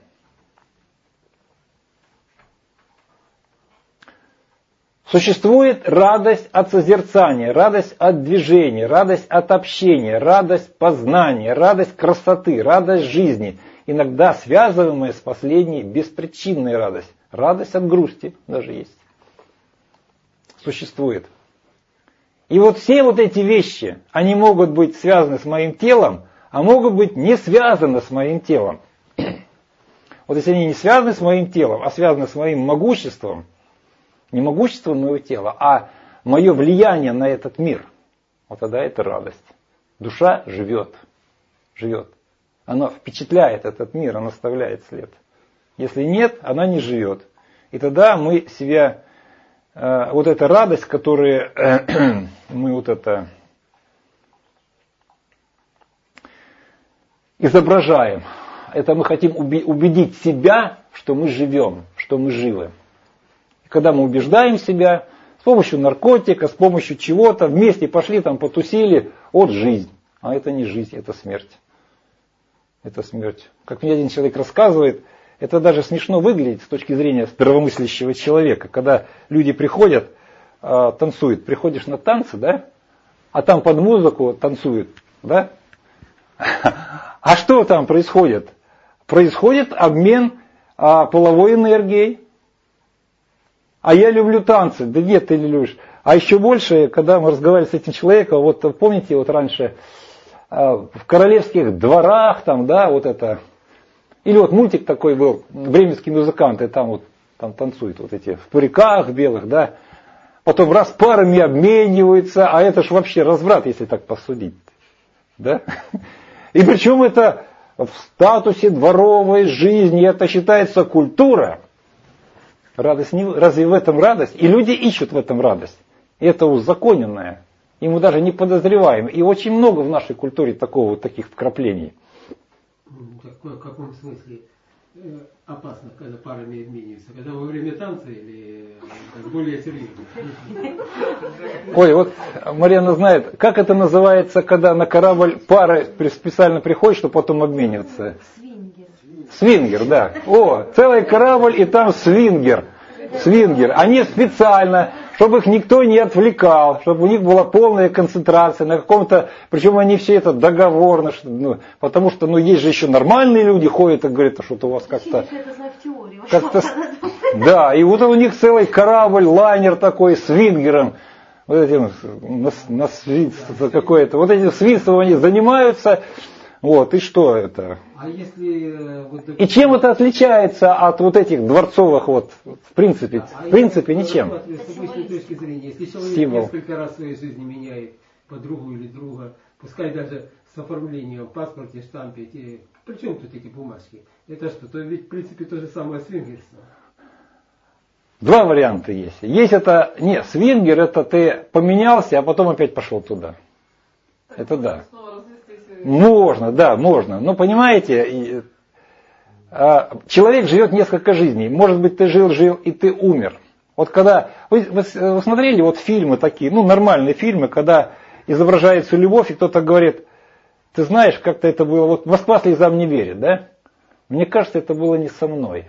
Существует радость от созерцания, радость от движения, радость от общения, радость познания, радость красоты, радость жизни, иногда связываемая с последней беспричинной радость. Радость от грусти даже есть. Существует. И вот все вот эти вещи, они могут быть связаны с моим телом, а могут быть не связаны с моим телом. Вот если они не связаны с моим телом, а связаны с моим могуществом, не могущество моего тела, а мое влияние на этот мир. Вот тогда это радость. Душа живет. Живет. Она впечатляет этот мир, она оставляет след. Если нет, она не живет. И тогда мы себя, э, вот эта радость, которую э, мы вот это изображаем, это мы хотим убедить себя, что мы живем, что мы живы. Когда мы убеждаем себя с помощью наркотика, с помощью чего-то, вместе пошли там потусили, вот жизнь. А это не жизнь, это смерть. Это смерть. Как мне один человек рассказывает, это даже смешно выглядит с точки зрения здравомыслящего человека. Когда люди приходят, танцуют, приходишь на танцы, да, а там под музыку танцуют, да. А что там происходит? Происходит обмен половой энергией. А я люблю танцы. Да нет, ты не любишь. А еще больше, когда мы разговаривали с этим человеком, вот помните, вот раньше в королевских дворах, там, да, вот это, или вот мультик такой был, бременские музыканты, там вот там танцуют вот эти в париках белых, да, потом раз парами обмениваются, а это ж вообще разврат, если так посудить, да. И причем это в статусе дворовой жизни, это считается культура. Радость, разве в этом радость? И люди ищут в этом радость. И это узаконенное. И мы даже не подозреваем. И очень много в нашей культуре такого, таких вкраплений. В каком смысле опасно, когда парами обмениваются? Когда во время танца или более серьезно? Ой, вот Марьяна знает, как это называется, когда на корабль пары специально приходят, чтобы потом обмениваться? Свингер, да. О, целый корабль и там свингер. Свингер. Они специально, чтобы их никто не отвлекал, чтобы у них была полная концентрация на каком-то, причем они все это договорно, ну, потому что ну, есть же еще нормальные люди ходят и говорят, а что-то у вас как-то... как-то да, и вот у них целый корабль, лайнер такой, с свингером. вот этим нас, нас, какое-то, вот этим свинством они занимаются, вот, и что это? А если, вот, и чем это отличается от вот этих дворцовых, вот, в принципе, а в принципе ничем. С обычной точки зрения, если человек Символ. несколько раз в своей жизни меняет подругу или друга, пускай даже с оформлением в паспорте, штампе, эти, при чем тут эти бумажки? Это что? То ведь в принципе то же самое свингерство. Два варианта есть. Есть это, не, свингер это ты поменялся, а потом опять пошел туда. Так Это можно да. снова развестись и- Можно, да, можно. Но понимаете, и, а, человек живет несколько жизней. Может быть, ты жил, жил и ты умер. Вот когда, вы, вы, вы смотрели вот фильмы такие, ну нормальные фильмы, когда изображается любовь, и кто-то говорит, ты знаешь, как-то это было, вот Москва слезам не верит, да? Мне кажется, это было не со мной.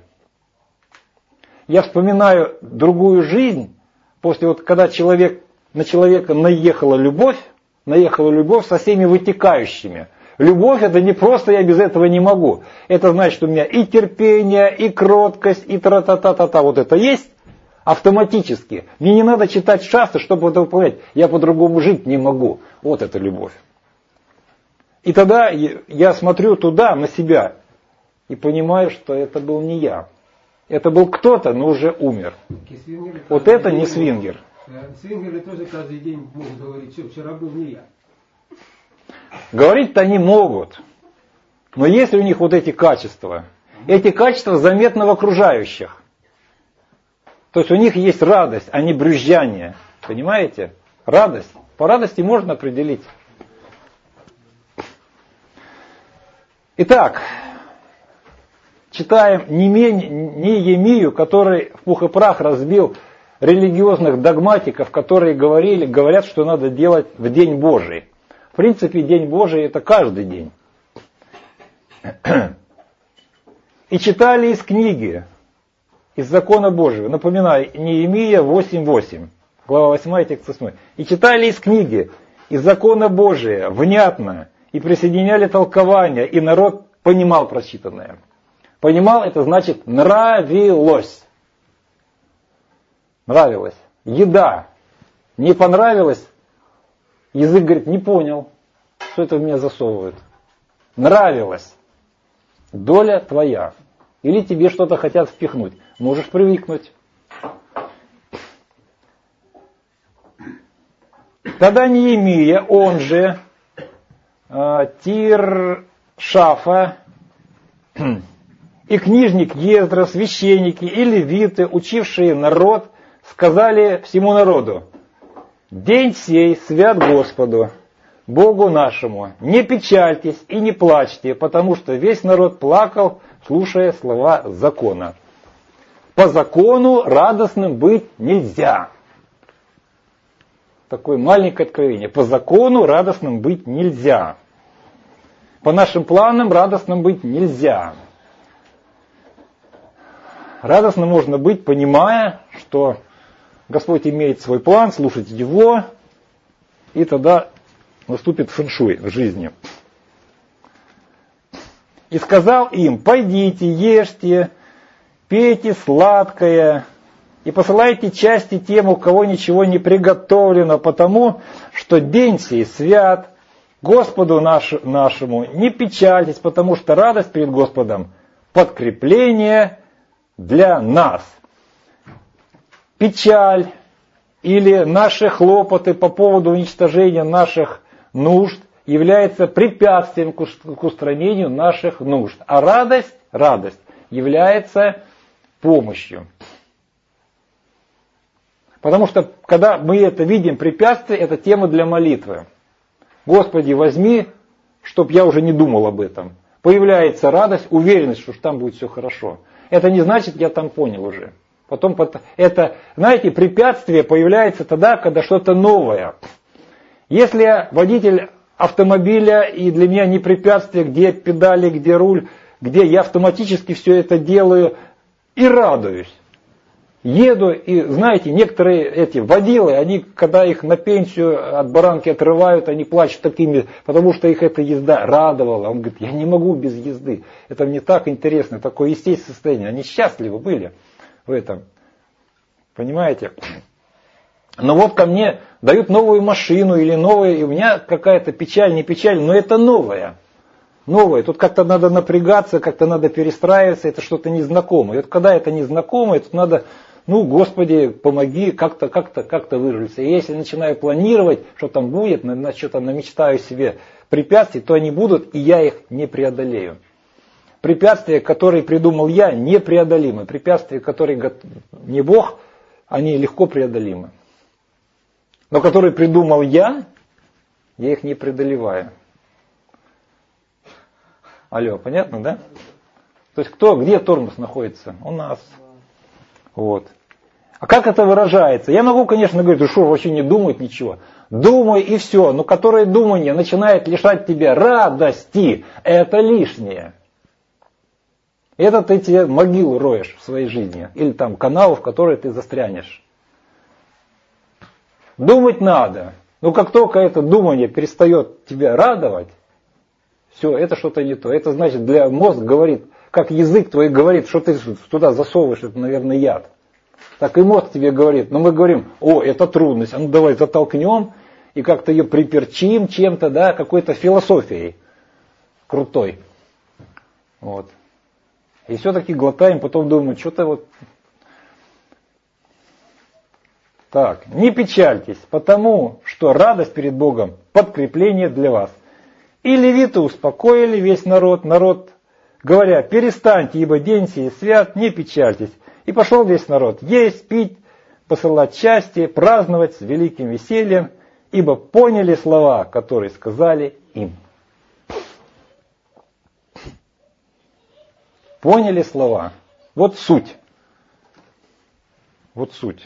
Я вспоминаю другую жизнь, после вот когда человек, на человека наехала любовь, наехала любовь со всеми вытекающими. Любовь это не просто я без этого не могу. Это значит, что у меня и терпение, и кроткость, и тра-та-та-та-та, вот это есть автоматически. Мне не надо читать шасты, чтобы это выполнять. Я по-другому жить не могу. Вот это любовь. И тогда я смотрю туда, на себя, и понимаю, что это был не я. Это был кто-то, но уже умер. Вот это не свингер. Свингеры тоже каждый день могут говорить, что вчера был не я. Говорить-то они могут. Но есть ли у них вот эти качества? Эти качества заметны в окружающих. То есть у них есть радость, а не брюзжание. Понимаете? Радость. По радости можно определить. Итак, читаем Неемию, который в пух и прах разбил религиозных догматиков, которые говорили, говорят, что надо делать в День Божий. В принципе, День Божий это каждый день. И читали из книги, из закона Божьего. Напоминаю, Неемия восемь восемь, глава восьмая, текст восьмой. И читали из книги, из закона Божия, внятно, и присоединяли толкования, и народ понимал прочитанное. Понимал, это значит нравилось. Нравилось. Еда. Не понравилось. Язык говорит, не понял, что это в меня засовывают. Нравилось. Доля твоя. Или тебе что-то хотят впихнуть. Можешь привыкнуть. Тогда Неемия, он же э, Тир-Шафа, и книжник Ездра, священники и левиты, учившие народ, сказали всему народу: «День сей свят Господу, Богу нашему, не печальтесь и не плачьте, потому что весь народ плакал, слушая слова закона». По закону радостным быть нельзя. Такое маленькое откровение. По закону радостным быть нельзя. По нашим планам радостным быть нельзя. Радостно можно быть, понимая, что Господь имеет свой план, слушать его, и тогда наступит фэншуй в жизни. И сказал им: пойдите, ешьте, пейте сладкое, и посылайте части тем, у кого ничего не приготовлено, потому что день сей свят Господу наш, нашему. Не печальтесь, потому что радость перед Господом — подкрепление для нас. Печаль или наши хлопоты по поводу уничтожения наших нужд является препятствием к устранению наших нужд. А радость, радость является помощью. Потому что, когда мы это видим, препятствие, это тема для молитвы. Господи, возьми, чтоб я уже не думал об этом. Появляется радость, уверенность, что там будет все хорошо. Это не значит, я там понял уже. Потом это, знаете, препятствие появляется тогда, когда что-то новое. Если я водитель автомобиля, и для меня не препятствие, где педали, где руль, где я автоматически все это делаю и радуюсь. Еду, и знаете, некоторые эти водилы, они, когда их на пенсию от баранки отрывают, они плачут такими, потому что их эта езда радовала. Он говорит, я не могу без езды. Это мне так интересно, такое естественное состояние. Они счастливы были в этом. Понимаете? Но вот ко мне дают новую машину или новую, и у меня какая-то печаль, не печаль, но это новое. Новое. Тут как-то надо напрягаться, как-то надо перестраиваться, это что-то незнакомое. И вот когда это незнакомое, тут надо, ну, Господи, помоги, как-то, как-то, как-то вырваться. И если начинаю планировать, что там будет, на, что-то намечтаю себе препятствий, то они будут, и я их не преодолею. Препятствия, которые придумал я, непреодолимы. Препятствия, которые не Бог, они легко преодолимы. Но которые придумал я, я их не преодолеваю. Алло, понятно, да? То есть кто, где тормоз находится? У нас. Вот. А как это выражается? Я могу, конечно, говорить, что вообще не думать ничего. Думай и все. Но которое думание начинает лишать тебя радости, это лишнее. Это ты тебе могилу роешь в своей жизни. Или там канал, в который ты застрянешь. Думать надо. Но как только это думание перестает тебя радовать, все, это что-то не то. Это значит, для мозга говорит, как язык твой говорит, что ты туда засовываешь, это, наверное, яд. Так и мозг тебе говорит. Но мы говорим, о, это трудность, а ну давай затолкнем и как-то ее приперчим чем-то, да, какой-то философией крутой. Вот. И все-таки глотаем, потом думаем, что-то вот... Так, не печальтесь, потому что радость перед Богом – подкрепление для вас. И левиты успокоили весь народ, народ, говоря, перестаньте, ибо день сей свят, не печальтесь. И пошел весь народ есть, пить, посылать счастье, праздновать с великим весельем, ибо поняли слова, которые сказали им. Поняли слова. Вот суть. Вот суть.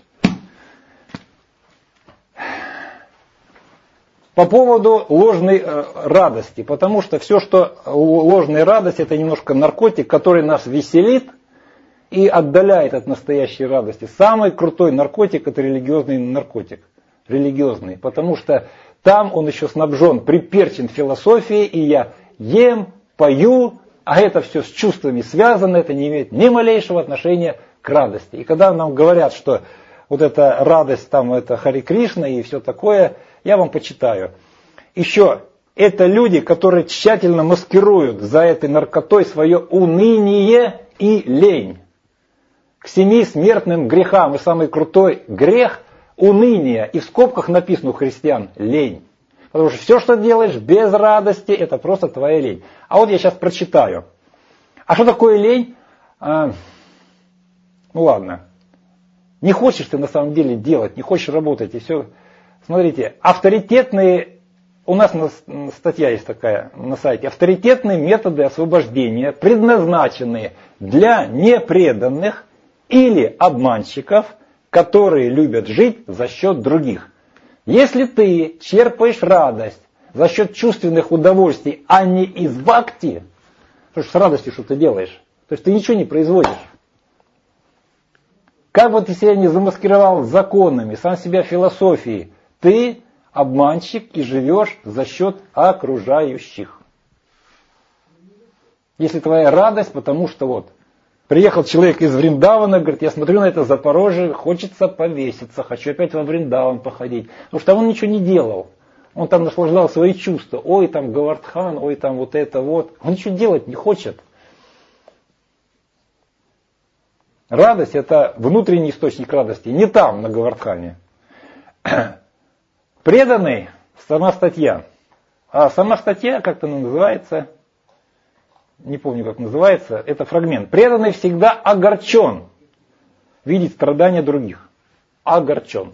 По поводу ложной э, радости, потому что все, что ложная радость, это немножко наркотик, который нас веселит и отдаляет от настоящей радости. Самый крутой наркотик – это религиозный наркотик. Религиозный, потому что там он еще снабжен, приперчен философией, и я ем, пою, а это все с чувствами связано, это не имеет ни малейшего отношения к радости. И когда нам говорят, что вот эта радость, там это Хари Кришна и все такое, я вам почитаю. Еще это люди, которые тщательно маскируют за этой наркотой свое уныние и лень. К семи смертным грехам и самый крутой грех – уныние. И в скобках написано у христиан – лень. Потому что все, что делаешь без радости, это просто твоя лень. А вот я сейчас прочитаю. А что такое лень? А, ну ладно. Не хочешь ты на самом деле делать, не хочешь работать и все. Смотрите, авторитетные, у нас статья есть такая на сайте, авторитетные методы освобождения, предназначенные для непреданных или обманщиков, которые любят жить за счет других. Если ты черпаешь радость за счет чувственных удовольствий, а не из бхакти, потому что с радостью что ты делаешь, то есть ты ничего не производишь. Как бы ты себя не замаскировал законами, сам себя философией, ты обманщик и живешь за счет окружающих. Если твоя радость, потому что вот, приехал человек из Вриндавана, говорит, я смотрю на это Запорожье, хочется повеситься, хочу опять во Вриндаван походить. Потому что он ничего не делал. Он там наслаждал свои чувства. Ой, там Говардхан, ой, там вот это вот. Он ничего делать не хочет. Радость – это внутренний источник радости, не там, на Говардхане. Преданный – сама статья. А сама статья, как-то она называется, не помню, как называется, это фрагмент. Преданный всегда огорчен видеть страдания других. Огорчен.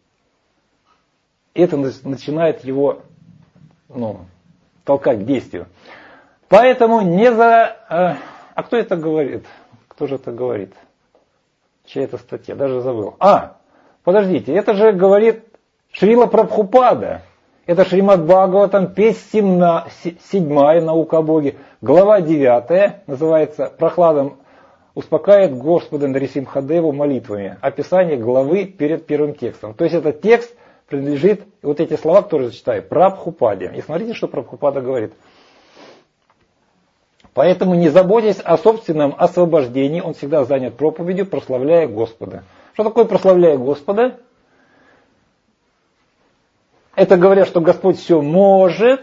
Это начинает его ну, толкать к действию. Поэтому не за... А кто это говорит? Кто же это говорит? Чья это статья? Даже забыл. А, подождите, это же говорит Шрила Прабхупада. Это Шримад Бхагаватам, песнь седьмая, наука о Боге. Глава девятая, называется «Прохладом успокаивает Господа Нарисимхадеву молитвами». Описание главы перед первым текстом. То есть этот текст принадлежит, вот эти слова, которые я читаю, Прабхупаде. И смотрите, что Прабхупада говорит. Поэтому не заботясь о собственном освобождении, он всегда занят проповедью, прославляя Господа. Что такое прославляя Господа? это говорят, что Господь все может.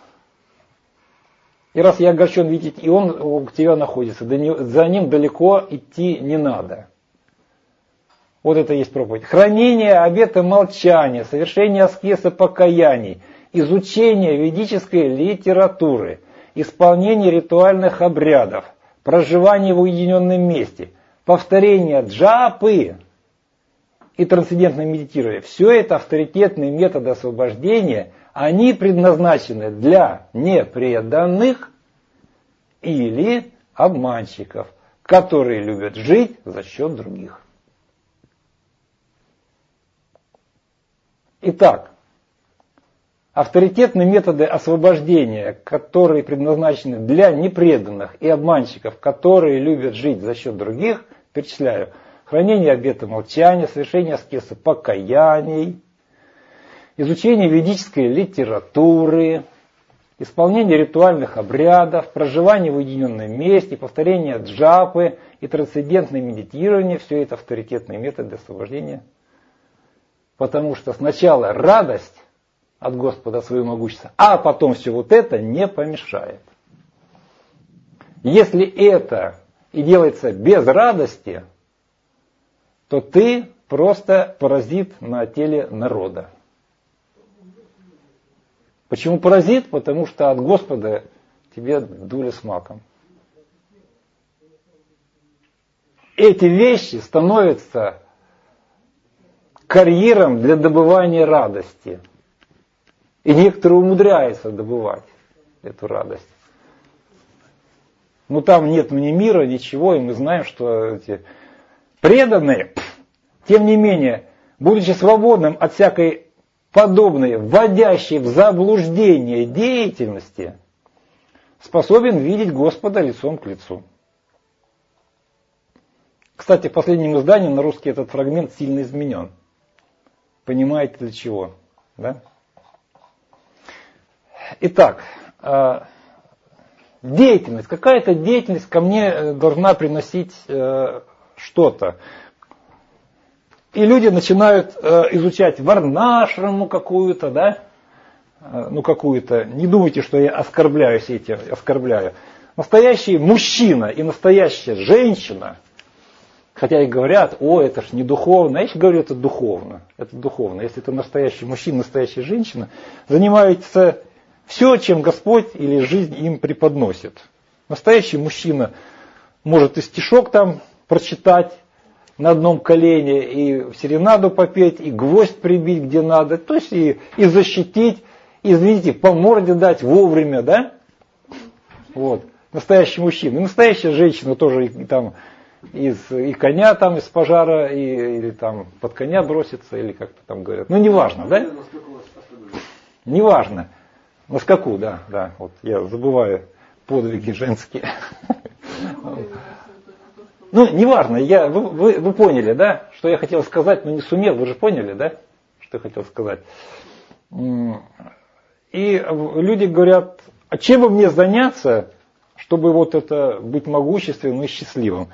И раз я огорчен видеть, и Он у тебя находится, за Ним далеко идти не надо. Вот это и есть проповедь. Хранение обета молчания, совершение аскеза покаяний, изучение ведической литературы, исполнение ритуальных обрядов, проживание в уединенном месте, повторение джапы и трансцендентное медитирование. Все это авторитетные методы освобождения, они предназначены для непреданных или обманщиков, которые любят жить за счет других. Итак, авторитетные методы освобождения, которые предназначены для непреданных и обманщиков, которые любят жить за счет других, перечисляю: хранение обета молчания, совершение аскеза покаяний, изучение ведической литературы, исполнение ритуальных обрядов, проживание в уединенном месте, повторение джапы и трансцендентное медитирование. Все это авторитетные методы освобождения. Потому что сначала радость от Господа своего могущества, а потом все вот это не помешает. Если это и делается без радости, то ты просто паразит на теле народа. Почему паразит? Потому что от Господа тебе дули с маком. Эти вещи становятся карьером для добывания радости. И некоторые умудряются добывать эту радость. Но там нет ни мира, ничего, и мы знаем, что эти преданные, тем не менее, будучи свободным от всякой подобной, вводящей в заблуждение деятельности, способен видеть Господа лицом к лицу. Кстати, в последнем издании на русский этот фрагмент сильно изменен. Понимаете, для чего? Да? Итак, деятельность. Какая-то деятельность ко мне должна приносить что-то. И люди начинают изучать варнашраму какую-то, да? Ну, какую-то. Не думайте, что я оскорбляюсь этим, оскорбляю. Настоящий мужчина и настоящая женщина, хотя и говорят: о, это ж не духовно. Я говорю, это духовно. Это духовно. Если это настоящий мужчина, настоящая женщина, занимаются все, чем Господь или жизнь им преподносит. Настоящий мужчина может и стишок там прочитать на одном колене, и серенаду попеть, и гвоздь прибить где надо, то есть и, и защитить, и, извините, по морде дать вовремя, да? Вот. Настоящий мужчина. И настоящая женщина тоже и, там, из, и коня там из пожара, и, или там под коня бросится, или как-то там говорят. Ну, неважно, да? Неважно. На скаку, да, да. Вот я забываю подвиги женские. Ну, неважно, я, вы, вы, вы поняли, да, что я хотел сказать, но не сумел, вы же поняли, да, что я хотел сказать. И люди говорят: а чем бы мне заняться, чтобы вот это быть могущественным и счастливым?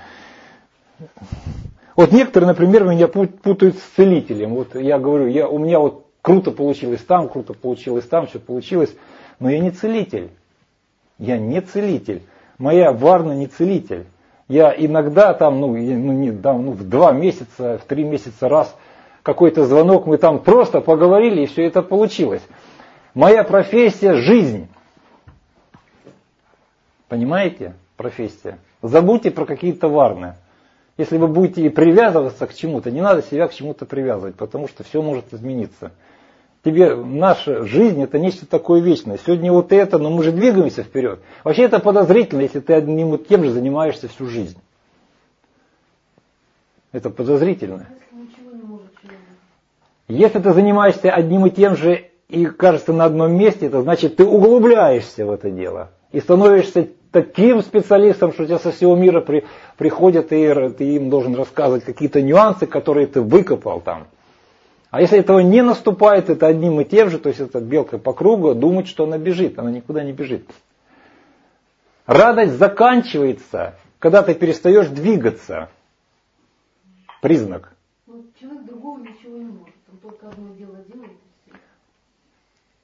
Вот некоторые, например, меня путают с целителем. Вот я говорю, я, у меня вот круто получилось там, круто получилось там, все получилось, но я не целитель. Я не целитель. Моя варна не целитель. Я иногда там, ну, ну, не, там, ну, в два месяца, в три месяца раз какой-то звонок, мы там просто поговорили, и все это получилось. Моя профессия – жизнь. Понимаете? Профессия. Забудьте про какие-то варны. Если вы будете привязываться к чему-то, не надо себя к чему-то привязывать, потому что все может измениться. Тебе наша жизнь – это нечто такое вечное. Сегодня вот это, но мы же двигаемся вперед. Вообще это подозрительно, если ты одним и тем же занимаешься всю жизнь. Это подозрительно. Если ты занимаешься одним и тем же и кажется на одном месте, это значит, ты углубляешься в это дело. И становишься таким специалистом, что у тебя со всего мира при, приходят, и ты им должен рассказывать какие-то нюансы, которые ты выкопал там. А если этого не наступает, это одним и тем же, то есть это белка по кругу, думать, что она бежит, она никуда не бежит. Радость заканчивается, когда ты перестаешь двигаться. Признак. Ну, человек другого ничего не может, он только одно дело делает.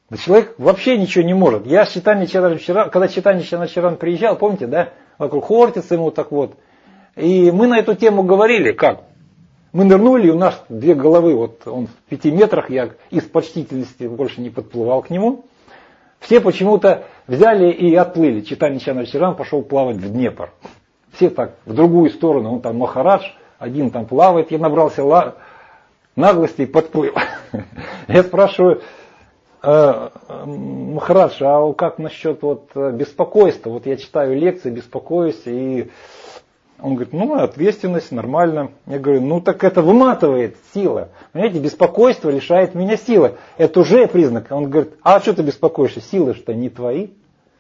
Да человек вообще ничего не может. Я с Чайтаньей Чаран, когда Чайтанья Чаран приезжал, помните, да, вокруг Хортица ему так вот. И мы на эту тему говорили, как? Мы нырнули, и у нас две головы, вот он в пяти метрах, я из почтительности больше не подплывал к нему. Все почему-то взяли и отплыли. Чайтанья Чаран пошел плавать в Днепр. Все так, в другую сторону, он там Махарадж, один там плавает, я набрался ла... наглости и подплыл. Я спрашиваю, Махарадж, а как насчет вот беспокойства? Вот я читаю лекции, беспокоюсь, и он говорит, ну, ответственность, нормально. Я говорю, ну, так это выматывает сила. Понимаете, беспокойство лишает меня силы. Это уже признак. Он говорит, а что ты беспокоишься? Силы что, не твои?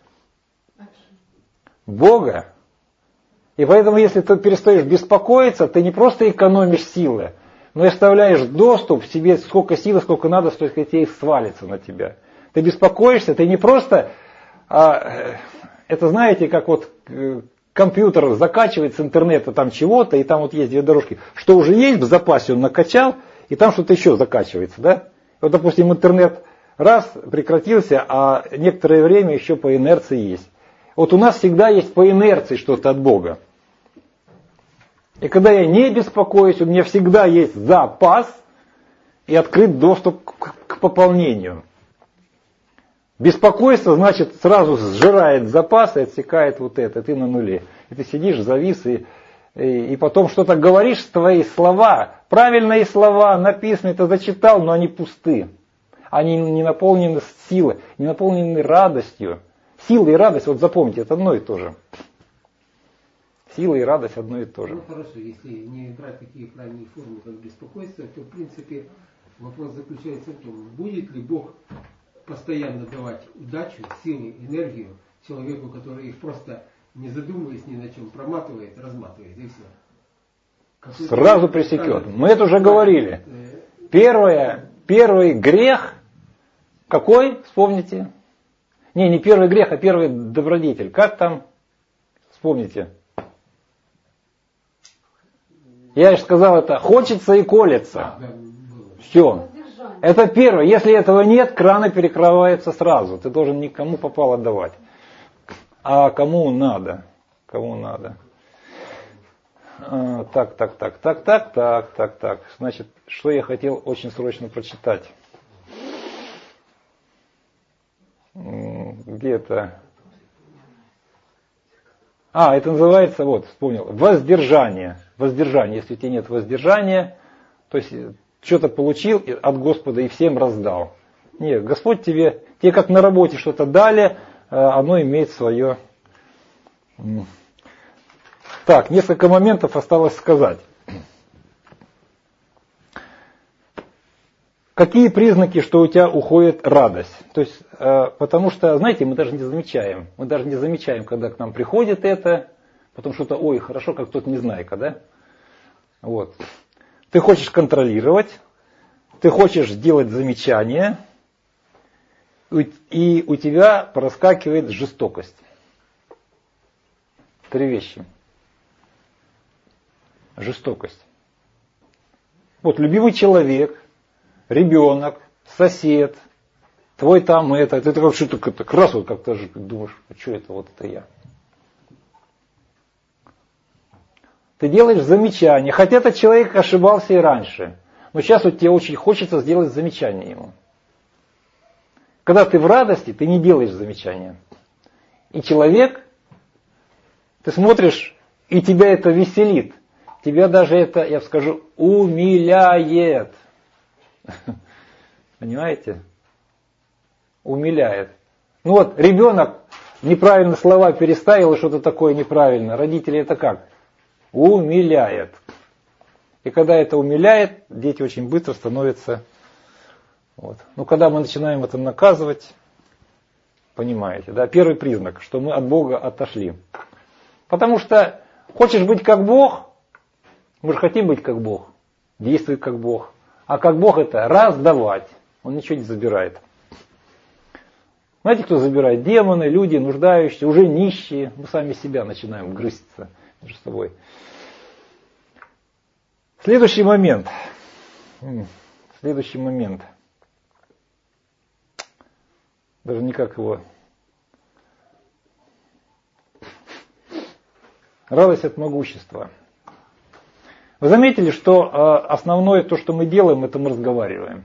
Бога. И поэтому, если ты перестаешь беспокоиться, ты не просто экономишь силы, но и оставляешь доступ в себе, сколько силы, сколько надо, столько тебе свалится на тебя. Ты беспокоишься, ты не просто, а, это знаете, как вот компьютер закачивает с интернета там чего-то, и там вот есть две дорожки, что уже есть в запасе, он накачал, и там что-то еще закачивается, да? Вот, допустим, интернет раз прекратился, а некоторое время еще по инерции есть. Вот у нас всегда есть по инерции что-то от Бога. И когда я не беспокоюсь, у меня всегда есть запас и открыт доступ к, к пополнению. Беспокойство, значит, сразу сжирает запас и отсекает вот это, ты на нуле. И ты сидишь, завис, и, и, и потом что-то говоришь, твои слова, правильные слова, написанные, ты зачитал, но они пусты. Они не наполнены силой, не наполнены радостью. Сила и радость, вот запомните, это одно и то же. Сила и радость одно и то же. Ну хорошо, если не брать такие крайние формы, как беспокойство, то в принципе вопрос заключается в том, будет ли Бог постоянно давать удачу, силы, энергию человеку, который их просто, не задумываясь ни на чем, проматывает, разматывает, и все. Какой-то Сразу пресекет. Мы это уже говорили. Первое, первый грех, какой, вспомните? Не, не первый грех, а первый добродетель. Как там? Вспомните. Я же сказал это, хочется и колется. Все. Это первое. Если этого нет, краны перекрываются сразу. Ты должен никому попало отдавать. А кому надо? Кому надо? А, так, так, так, так, так, так, так, так. Значит, что я хотел очень срочно прочитать. Где-то. А, это называется, вот, вспомнил, воздержание. Воздержание. Если у тебя нет воздержания, то есть что-то получил от Господа и всем раздал. Нет, Господь тебе, тебе как на работе что-то дали, оно имеет свое. Так, несколько моментов осталось сказать. Какие признаки, что у тебя уходит радость? То есть, э, потому что, знаете, мы даже не замечаем. Мы даже не замечаем, когда к нам приходит это, потом что-то, ой, хорошо, как тот незнайка, да? Вот. Ты хочешь контролировать, ты хочешь делать замечания, и у тебя проскакивает жестокость. Три вещи. Жестокость. Вот любимый человек, ребенок, сосед, твой там это, ты такой что-то как раз вот как-то же думаешь, что это вот это я. Ты делаешь замечание, хотя этот человек ошибался и раньше, но сейчас вот тебе очень хочется сделать замечание ему. Когда ты в радости, ты не делаешь замечания. И человек, ты смотришь, и тебя это веселит. Тебя даже это, я скажу, умиляет. Понимаете? Умиляет. Ну вот, ребенок неправильно слова переставил, и что-то такое неправильно. Родители это как? Умиляет. И когда это умиляет, дети очень быстро становятся... Вот. Но когда мы начинаем это наказывать, понимаете, да, первый признак, что мы от Бога отошли. Потому что хочешь быть как Бог, мы же хотим быть как Бог, действовать как Бог. А как Бог это раздавать. Он ничего не забирает. Знаете, кто забирает? Демоны, люди, нуждающиеся, уже нищие. Мы сами себя начинаем грызться между собой. Следующий момент. Следующий момент. Даже никак его. Радость от могущества. Вы заметили, что э, основное то, что мы делаем, это мы разговариваем.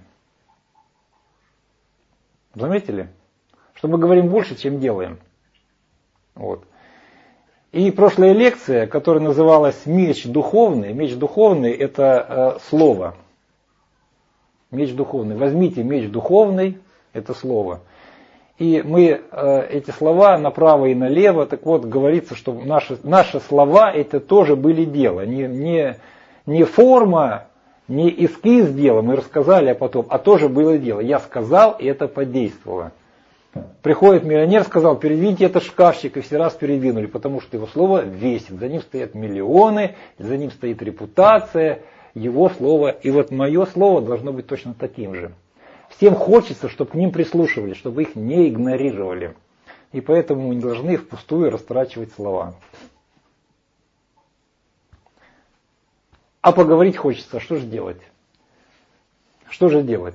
Заметили? Что мы говорим больше, чем делаем. Вот. И прошлая лекция, которая называлась «Меч духовный», меч духовный – это э, слово. Меч духовный. Возьмите меч духовный, это слово. И мы э, эти слова направо и налево, так вот, говорится, что наши, наши слова это тоже были дело. Не, не, не форма, не эскиз дела, мы рассказали, а потом, а тоже было дело. Я сказал, и это подействовало. Приходит миллионер, сказал, передвиньте этот шкафчик, и все раз передвинули, потому что его слово весит. За ним стоят миллионы, за ним стоит репутация, его слово. И вот мое слово должно быть точно таким же. Всем хочется, чтобы к ним прислушивались, чтобы их не игнорировали. И поэтому мы не должны впустую растрачивать слова. А поговорить хочется, что же делать? Что же делать?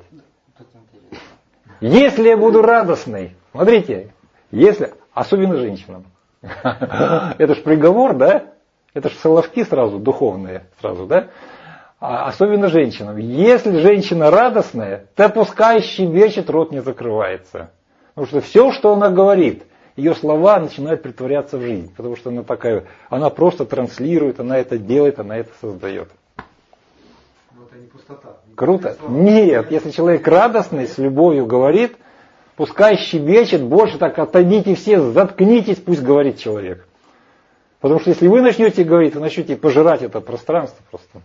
Если я буду радостный, смотрите, если, особенно женщинам, это ж приговор, да? Это ж соловки сразу, духовные сразу, да? А особенно женщинам. Если женщина радостная, то пускай щебечет, рот не закрывается. Потому что все, что она говорит, ее слова начинают притворяться в жизнь. Потому что она такая, она просто транслирует, она это делает, она это создает. Пустота. Круто? Нет, если человек радостный, с любовью говорит, пускай щебечет, больше так отойдите все, заткнитесь, пусть говорит человек. Потому что если вы начнете говорить, вы начнете пожирать это пространство просто.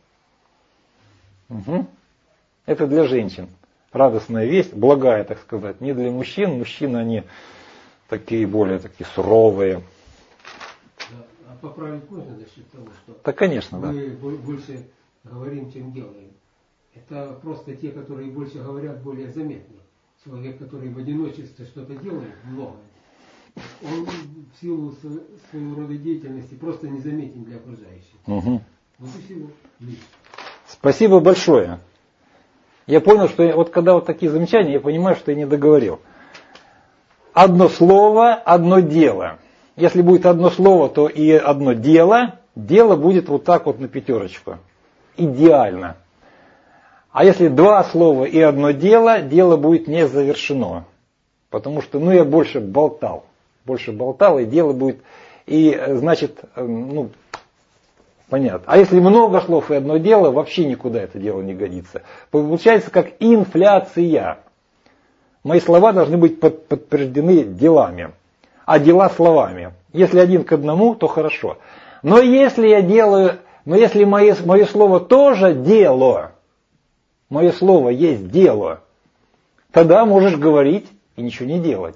Угу. Это для женщин. Радостная весть, благая, так сказать. Не для мужчин. Мужчины, они такие более такие суровые. Да. А поправить можно за счет того, что да, конечно, мы да. больше говорим, чем делаем. Это просто те, которые больше говорят, более заметны. Человек, который в одиночестве что-то делает, много, он в силу своего рода деятельности просто незаметен для окружающих. Угу. Вот и всего. Спасибо большое. Я понял, что я, вот когда вот такие замечания, я понимаю, что я не договорил. Одно слово, одно дело. Если будет одно слово, то и одно дело. Дело будет вот так вот на пятерочку. Идеально. А если два слова и одно дело, дело будет не завершено. Потому что, ну, я больше болтал. Больше болтал, и дело будет, и, значит, ну, понятно. А если много слов и одно дело, вообще никуда это дело не годится. Получается как инфляция. Мои слова должны быть под, подтверждены делами, а дела словами. Если один к одному, то хорошо. Но если я делаю, но если мое, мое слово тоже дело, мое слово есть дело, тогда можешь говорить и ничего не делать.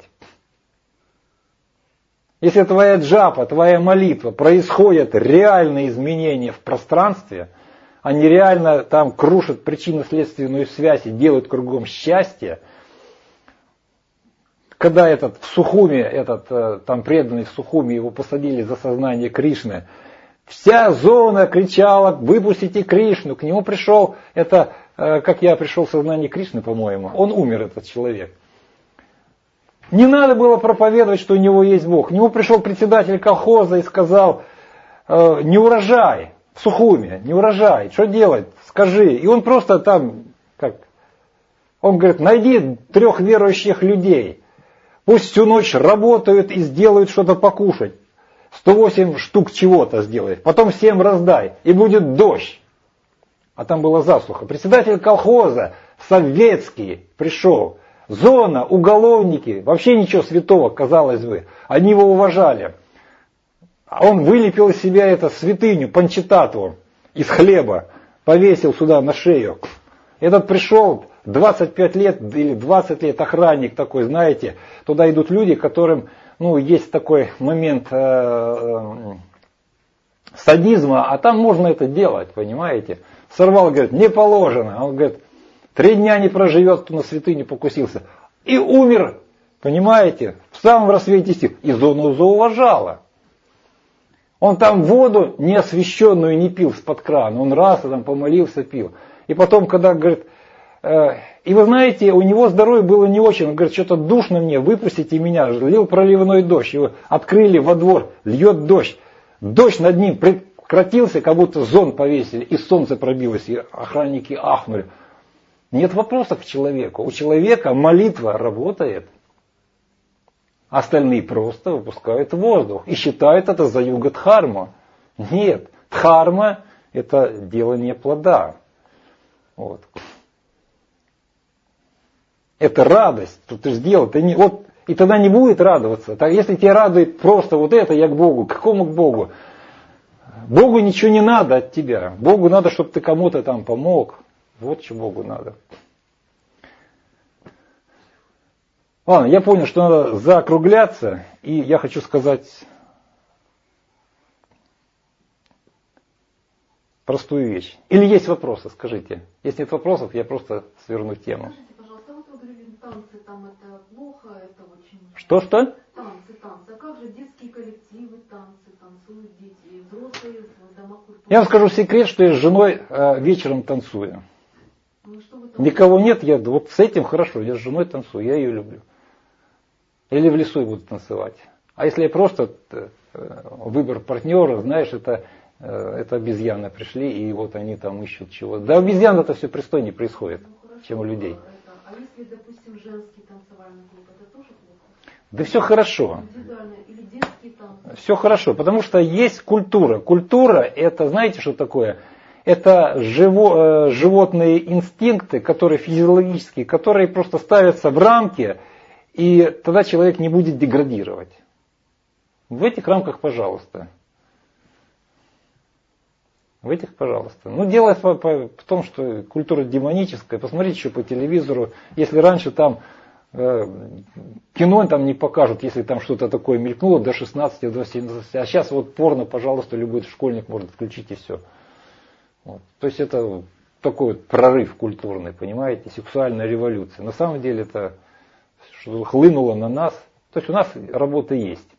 Если твоя джапа, твоя молитва, происходят реальные изменения в пространстве, они реально там крушат причинно-следственную связь и делают кругом счастье, когда этот в Сухуми, этот там преданный в Сухуми, его посадили за сознание Кришны, вся зона кричала: выпустите Кришну. К нему пришел, это как я пришел в сознание Кришны, по-моему, он умер, этот человек. Не надо было проповедовать, что у него есть Бог. К нему пришел председатель колхоза и сказал: э, не урожай в Сухуми, не урожай, что делать, скажи. И он просто там, как, он говорит: найди трех верующих людей, пусть всю ночь работают и сделают что-то покушать. сто восемь штук чего-то сделает, потом всем раздай, и будет дождь. А там была засуха. Председатель колхоза, советский, пришел. Зона, уголовники, вообще ничего святого, казалось бы. Они его уважали. А он вылепил из себя эту святыню, панчататву, из хлеба, повесил сюда на шею. Этот пришел, двадцать пять лет или двадцать лет, охранник такой, знаете, туда идут люди, которым, ну, есть такой момент э, э, садизма, а там можно это делать, понимаете. Сорвал, говорит, не положено. Он говорит, три дня не проживет, кто на святыню покусился. И умер, понимаете, в самом рассвете сил. И зону зауважала. Он там воду неосвященную не пил с-под крана. Он раз там помолился, пил. И потом, когда, говорит, И вы знаете, у него здоровье было не очень. Он говорит, что-то душно мне, выпустите меня. Лил проливной дождь. Его открыли во двор, льет дождь. Дождь над ним прекратился, как будто зонт повесили, и солнце пробилось, и охранники ахнули. Нет вопросов к человеку. У человека молитва работает. Остальные просто выпускают воздух и считают это за юга-дхарму. Нет, дхарма – это делание плода. Вот. Это радость, что ты сделал. Ты не, вот, и тогда не будет радоваться. Так, если тебя радует просто вот это, я к Богу. К какому к Богу? Богу ничего не надо от тебя. Богу надо, чтобы ты кому-то там помог. Вот что Богу надо. Ладно, я понял, что надо закругляться. И я хочу сказать простую вещь. Или есть вопросы, скажите. Если нет вопросов, я просто сверну тему. Танцы там это плохо, это очень... Что-что? Танцы, танцы. А как же детские коллективы, танцы, танцуют дети, взрослые в домах культуры? Я вам скажу секрет, что я с женой э, вечером танцую. Ну, что вы там... Никого нет, я вот с этим хорошо, я с женой танцую, я ее люблю. Или в лесу буду танцевать. А если я просто э, выбор партнера, знаешь, это, э, это обезьяны пришли, и вот они там ищут чего. Да, обезьян это все пристойнее происходит, ну, хорошо, чем у людей. А если, допустим, женский танцевальный клуб, это тоже плохо? Да все хорошо. Или детские танцы? Все хорошо, потому что есть культура. Культура это, знаете, что такое? Это живо, э, животные инстинкты, которые физиологические, которые просто ставятся в рамки, и тогда человек не будет деградировать. В этих рамках, пожалуйста. В этих, пожалуйста. Ну, дело в, в, в том, что культура демоническая. Посмотрите еще по телевизору. Если раньше там э, кино там не покажут, если там что-то такое мелькнуло до шестнадцати, до семнадцати. А сейчас вот порно, пожалуйста, любой школьник может включить и все. Вот. То есть это такой вот прорыв культурный, понимаете, сексуальная революция. На самом деле это что хлынуло на нас. То есть у нас работа есть.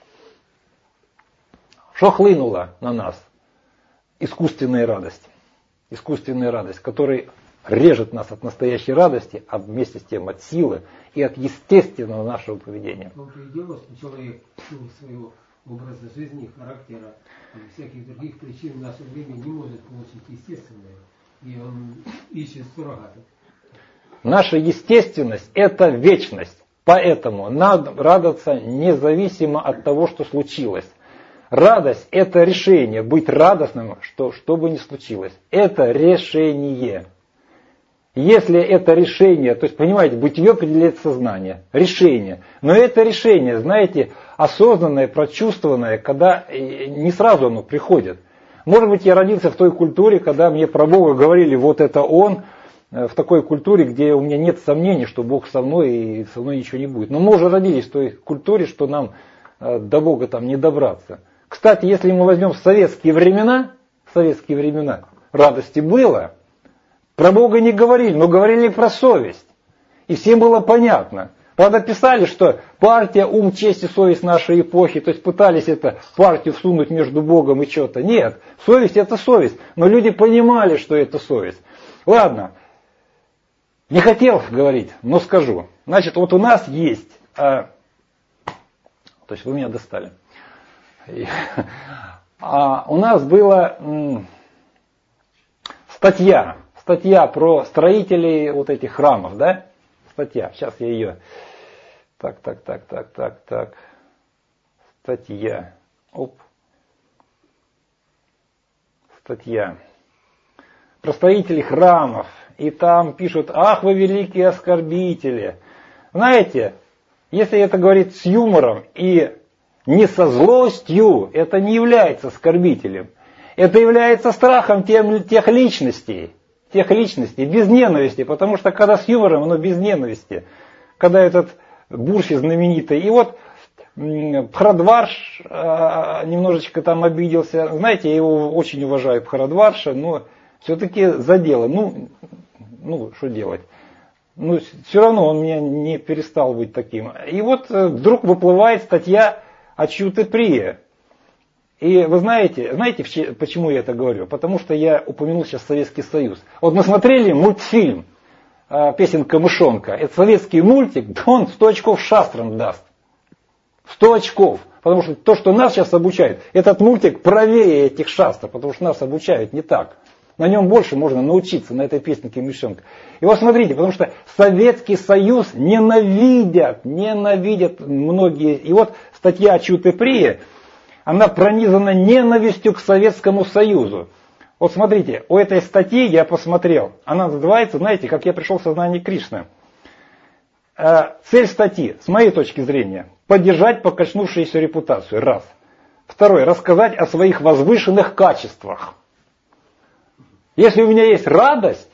Что хлынуло на нас? Искусственная радость. Искусственная радость, которая режет нас от настоящей радости, а вместе с тем от силы и от естественного нашего поведения. То-то и дело, что человек в силу своего образа жизни, характера, и всяких других причин в наше время не может получить естественное. И он ищет суррогаты. Наша естественность – это вечность. Поэтому надо радоваться независимо от того, что случилось. Радость – это решение, быть радостным, что, что бы ни случилось. Это решение. Если это решение, то есть, понимаете, бытие определяет сознание, решение. Но это решение, знаете, осознанное, прочувствованное, когда не сразу оно приходит. Может быть, я родился в той культуре, когда мне про Бога говорили, вот это Он, в такой культуре, где у меня нет сомнений, что Бог со мной и со мной ничего не будет. Но мы уже родились в той культуре, что нам до Бога там не добраться. Кстати, если мы возьмем советские времена, советские времена, радости было, про Бога не говорили, но говорили про совесть. И всем было понятно. Правда, писали, что партия, ум, честь и совесть нашей эпохи, то есть пытались эту партию всунуть между Богом и что-то. Нет, совесть это совесть, но люди понимали, что это совесть. Ладно, не хотел говорить, но скажу. Значит, вот у нас есть, а, то есть вы меня достали. А у нас была м, статья, статья про строителей вот этих храмов, да? Статья, сейчас я ее, так, так, так, так, так, так, статья, оп, статья про строителей храмов, и там пишут, ах вы великие оскорбители. Знаете, если это говорить с юмором и не со злостью, это не является оскорбителем. Это является страхом тем, тех личностей, тех личностей, без ненависти, потому что когда с юмором, оно без ненависти. Когда этот Бурси знаменитый, и вот Бхарадварш э, немножечко там обиделся. Знаете, я его очень уважаю, Бхарадварша, но все-таки задело. Ну, ну, что делать? Ну, все равно он меня не перестал быть таким. И вот э, вдруг выплывает статья Ачьютаприя. И вы знаете, знаете, почему я это говорю? Потому что я упомянул сейчас Советский Союз. Вот мы смотрели мультфильм песенка «Мышонка». Это советский мультик, да он сто очков шастрам даст. сто очков. Потому что то, что нас сейчас обучают, этот мультик правее этих шастр, потому что нас обучают не так. На нем больше можно научиться, на этой песенке «Мышонка». И вот смотрите, потому что Советский Союз ненавидят, ненавидят многие. И вот статья Чуты-Прия, она пронизана ненавистью к Советскому Союзу. Вот смотрите, у этой статьи я посмотрел, она называется, знаете, как я пришел в сознание Кришны. Цель статьи, с моей точки зрения, поддержать покачнувшуюся репутацию, раз. Второе, рассказать о своих возвышенных качествах. Если у меня есть радость,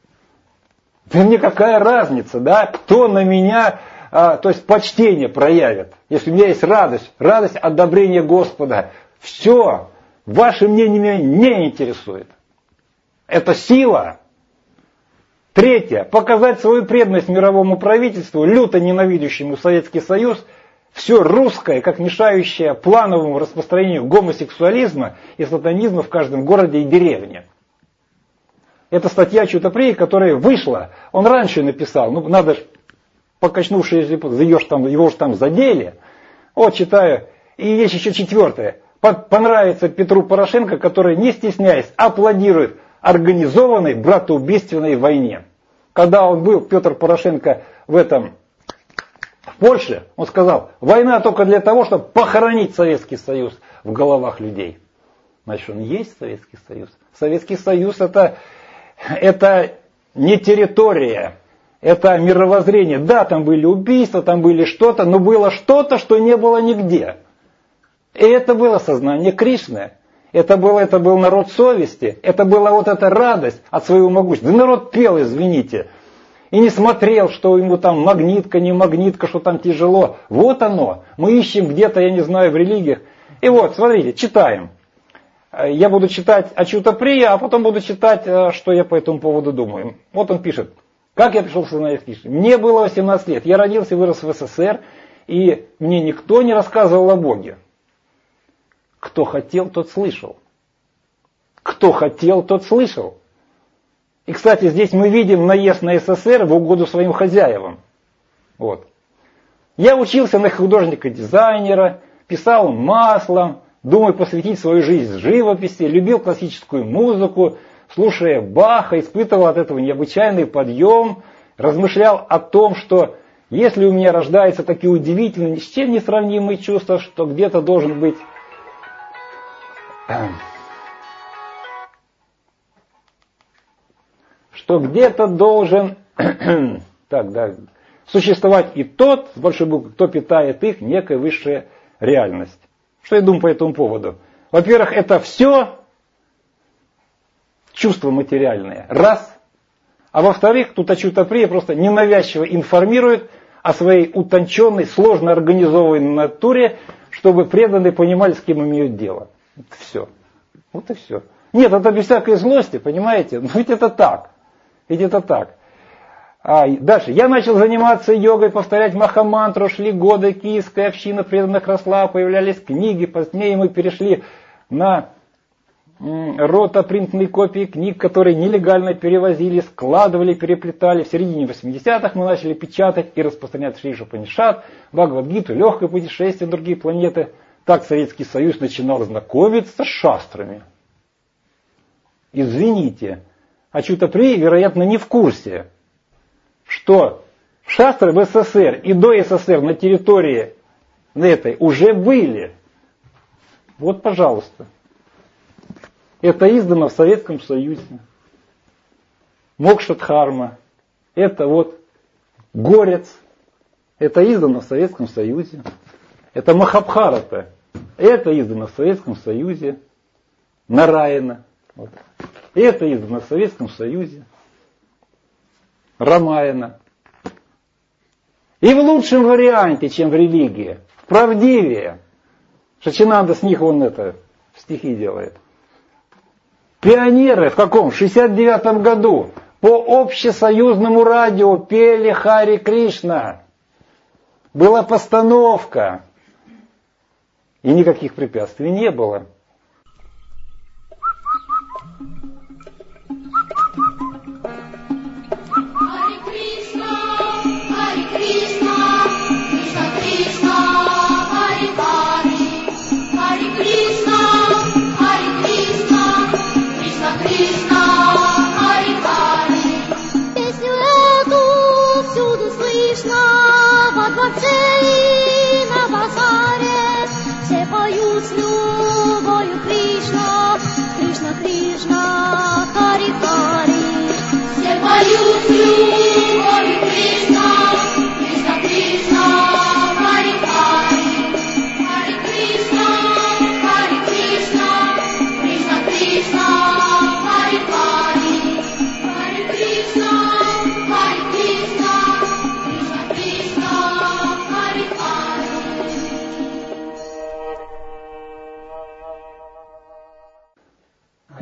то мне какая разница, да, кто на меня, а, то есть почтение проявит. Если у меня есть радость, радость одобрения Господа, все, ваше мнение меня не интересует. Это сила. Третье, показать свою преданность мировому правительству, люто ненавидящему Советский Союз, все русское, как мешающее плановому распространению гомосексуализма и сатанизма в каждом городе и деревне. Это статья Чуты-Прия, которая вышла. Он раньше написал, ну надо же, покачнувшись, его же там, его же там задели. Вот читаю. И есть еще четвертое. Понравится Петру Порошенко, который, не стесняясь, аплодирует организованной братоубийственной войне. Когда он был, Петр Порошенко, в этом, в Польше, он сказал, война только для того, чтобы похоронить Советский Союз в головах людей. Значит, он есть Советский Союз. Советский Союз это... Это не территория, это мировоззрение. Да, там были убийства, там были что-то, но было что-то, что не было нигде. И это было сознание Кришны. Это, было, это был народ совести, это была вот эта радость от своего могущества. Да народ пел, извините, и не смотрел, что ему там магнитка, не магнитка, что там тяжело. Вот оно. Мы ищем где-то, я не знаю, в религиях. И вот, смотрите, читаем. Я буду читать о Чуты-Прия, а потом буду читать, что я по этому поводу думаю. Вот он пишет. Как я пришел в сознание Кришны? Мне было восемнадцать лет. Я родился и вырос в СССР, и мне никто не рассказывал о Боге. Кто хотел, тот слышал. Кто хотел, тот слышал. И, кстати, здесь мы видим наезд на СССР в угоду своим хозяевам. Вот. Я учился на художника-дизайнера, писал маслом, думаю посвятить свою жизнь живописи, любил классическую музыку, слушая Баха, испытывал от этого необычайный подъем, размышлял о том, что если у меня рождаются такие удивительные, ни с чем не сравнимые чувства, что где-то должен быть... что где-то должен так, да, существовать и тот, с большой буквы, кто питает их, некая высшая реальность. Что я думаю по этому поводу? Во-первых, это все чувства материальные. Раз. А во-вторых, тут Чуты-Прия просто ненавязчиво информирует о своей утонченной, сложно организованной натуре, чтобы преданные понимали, с кем имеют дело. Это все. Вот и все. Нет, это без всякой злости, понимаете? Но ведь это так. Ведь это так. А дальше. Я начал заниматься йогой, повторять махамантру, шли годы, киевская община преданных росла, появлялись книги, позднее мы перешли на ротопринтные копии книг, которые нелегально перевозили, складывали, переплетали. В середине восьмидесятых мы начали печатать и распространять Шри Упанишад, Бхагавад-гиту, легкое путешествие на другие планеты. Так Советский Союз начинал знакомиться с шастрами. Извините, а Чуты-Прия, вероятно, не в курсе, что шастры в СССР и до СССР на территории этой уже были. Вот, пожалуйста. Это издано в Советском Союзе. Мокша-дхарма. Это вот Горец. Это издано в Советском Союзе. Это Махабхарата. Это издано в Советском Союзе. Нараяна. Вот. Это издано в Советском Союзе. Рамаяна. И в лучшем варианте, чем в религии. Правдивее. Шачинанда с них он это стихи делает. Пионеры в каком? В шестьдесят девятом году по общесоюзному радио пели Хари Кришна. Была постановка. И никаких препятствий не было. Hare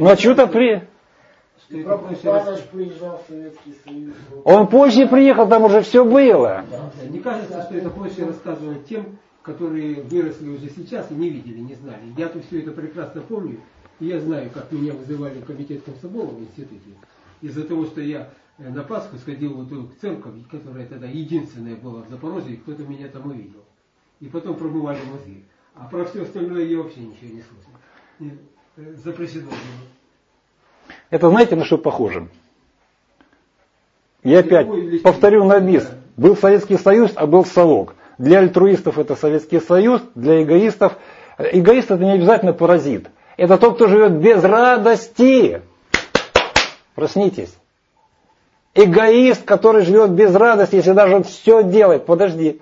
Ну а что-то при... Что это проще Павлович приезжал в Советский Союз. Он позже приехал, там уже все было. Не кажется, что это проще рассказывать тем, которые выросли уже сейчас и не видели, не знали. Я-то все это прекрасно помню. И я знаю, как меня вызывали в комитет комсомола в институте. Из-за того, что я на Пасху сходил в эту церковь, которая тогда единственная была в Запорожье, и кто-то меня там увидел. И потом промывали мозги. А про все остальное я вообще ничего не слышал. И, э, запрещено было. Это знаете, на что похоже? Я опять повторю на бис. Был Советский Союз, а был совок. Для альтруистов это Советский Союз, для эгоистов. Эгоист это не обязательно паразит. Это тот, кто живет без радости. Проснитесь. Эгоист, который живет без радости, если даже он все делает. Подожди.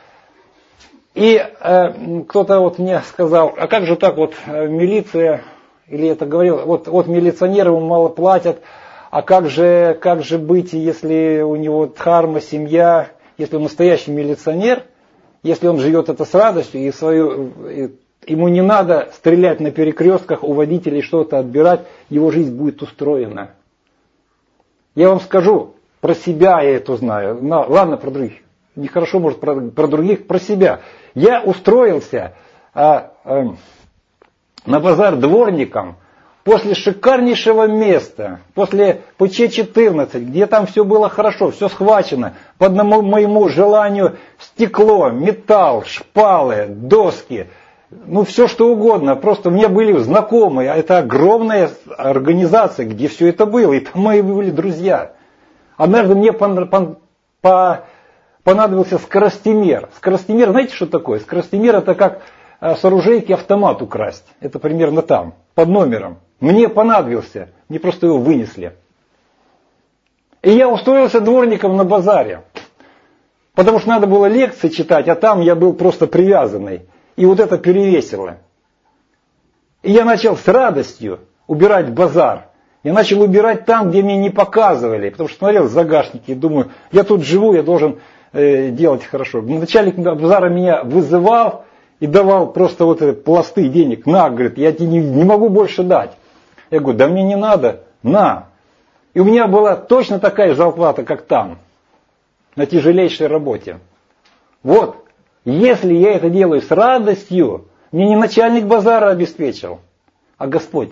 И э, кто-то вот мне сказал, а как же так вот э, милиция, или это говорил, вот, вот милиционеры ему мало платят, а как же, как же быть, если у него дхарма, семья, если он настоящий милиционер, если он живет это с радостью, и свою, и, ему не надо стрелять на перекрестках, у водителей что-то отбирать, его жизнь будет устроена. Я вам скажу, про себя я это знаю, но, ладно, про других, нехорошо может про, про других, про себя. Я устроился а, а, на базар дворником после шикарнейшего места, после Пэ Че четырнадцать, где там все было хорошо, все схвачено, по одному моему желанию стекло, металл, шпалы, доски, ну все что угодно, просто у меня были знакомые, это огромная организация, где все это было, и там мои были друзья. Однажды мне пон, пон, по, понадобился скоростимер. Скоростимер, знаете что такое? Скоростимер это как с оружейки автомат украсть, это примерно там, под номером. Мне понадобился, мне просто его вынесли. И я устроился дворником на базаре, потому что надо было лекции читать, а там я был просто привязанный. И вот это перевесило. И я начал с радостью убирать базар. Я начал убирать там, где мне не показывали. Потому что смотрел в загашники и думаю, я тут живу, я должен э, делать хорошо. Начальник базара меня вызывал и давал просто вот эти пласты денег. На, говорит, я тебе не, не могу больше дать. Я говорю, да мне не надо, на. И у меня была точно такая же зарплата, как там. На тяжелейшей работе. Вот. Если я это делаю с радостью, мне не начальник базара обеспечил, а Господь.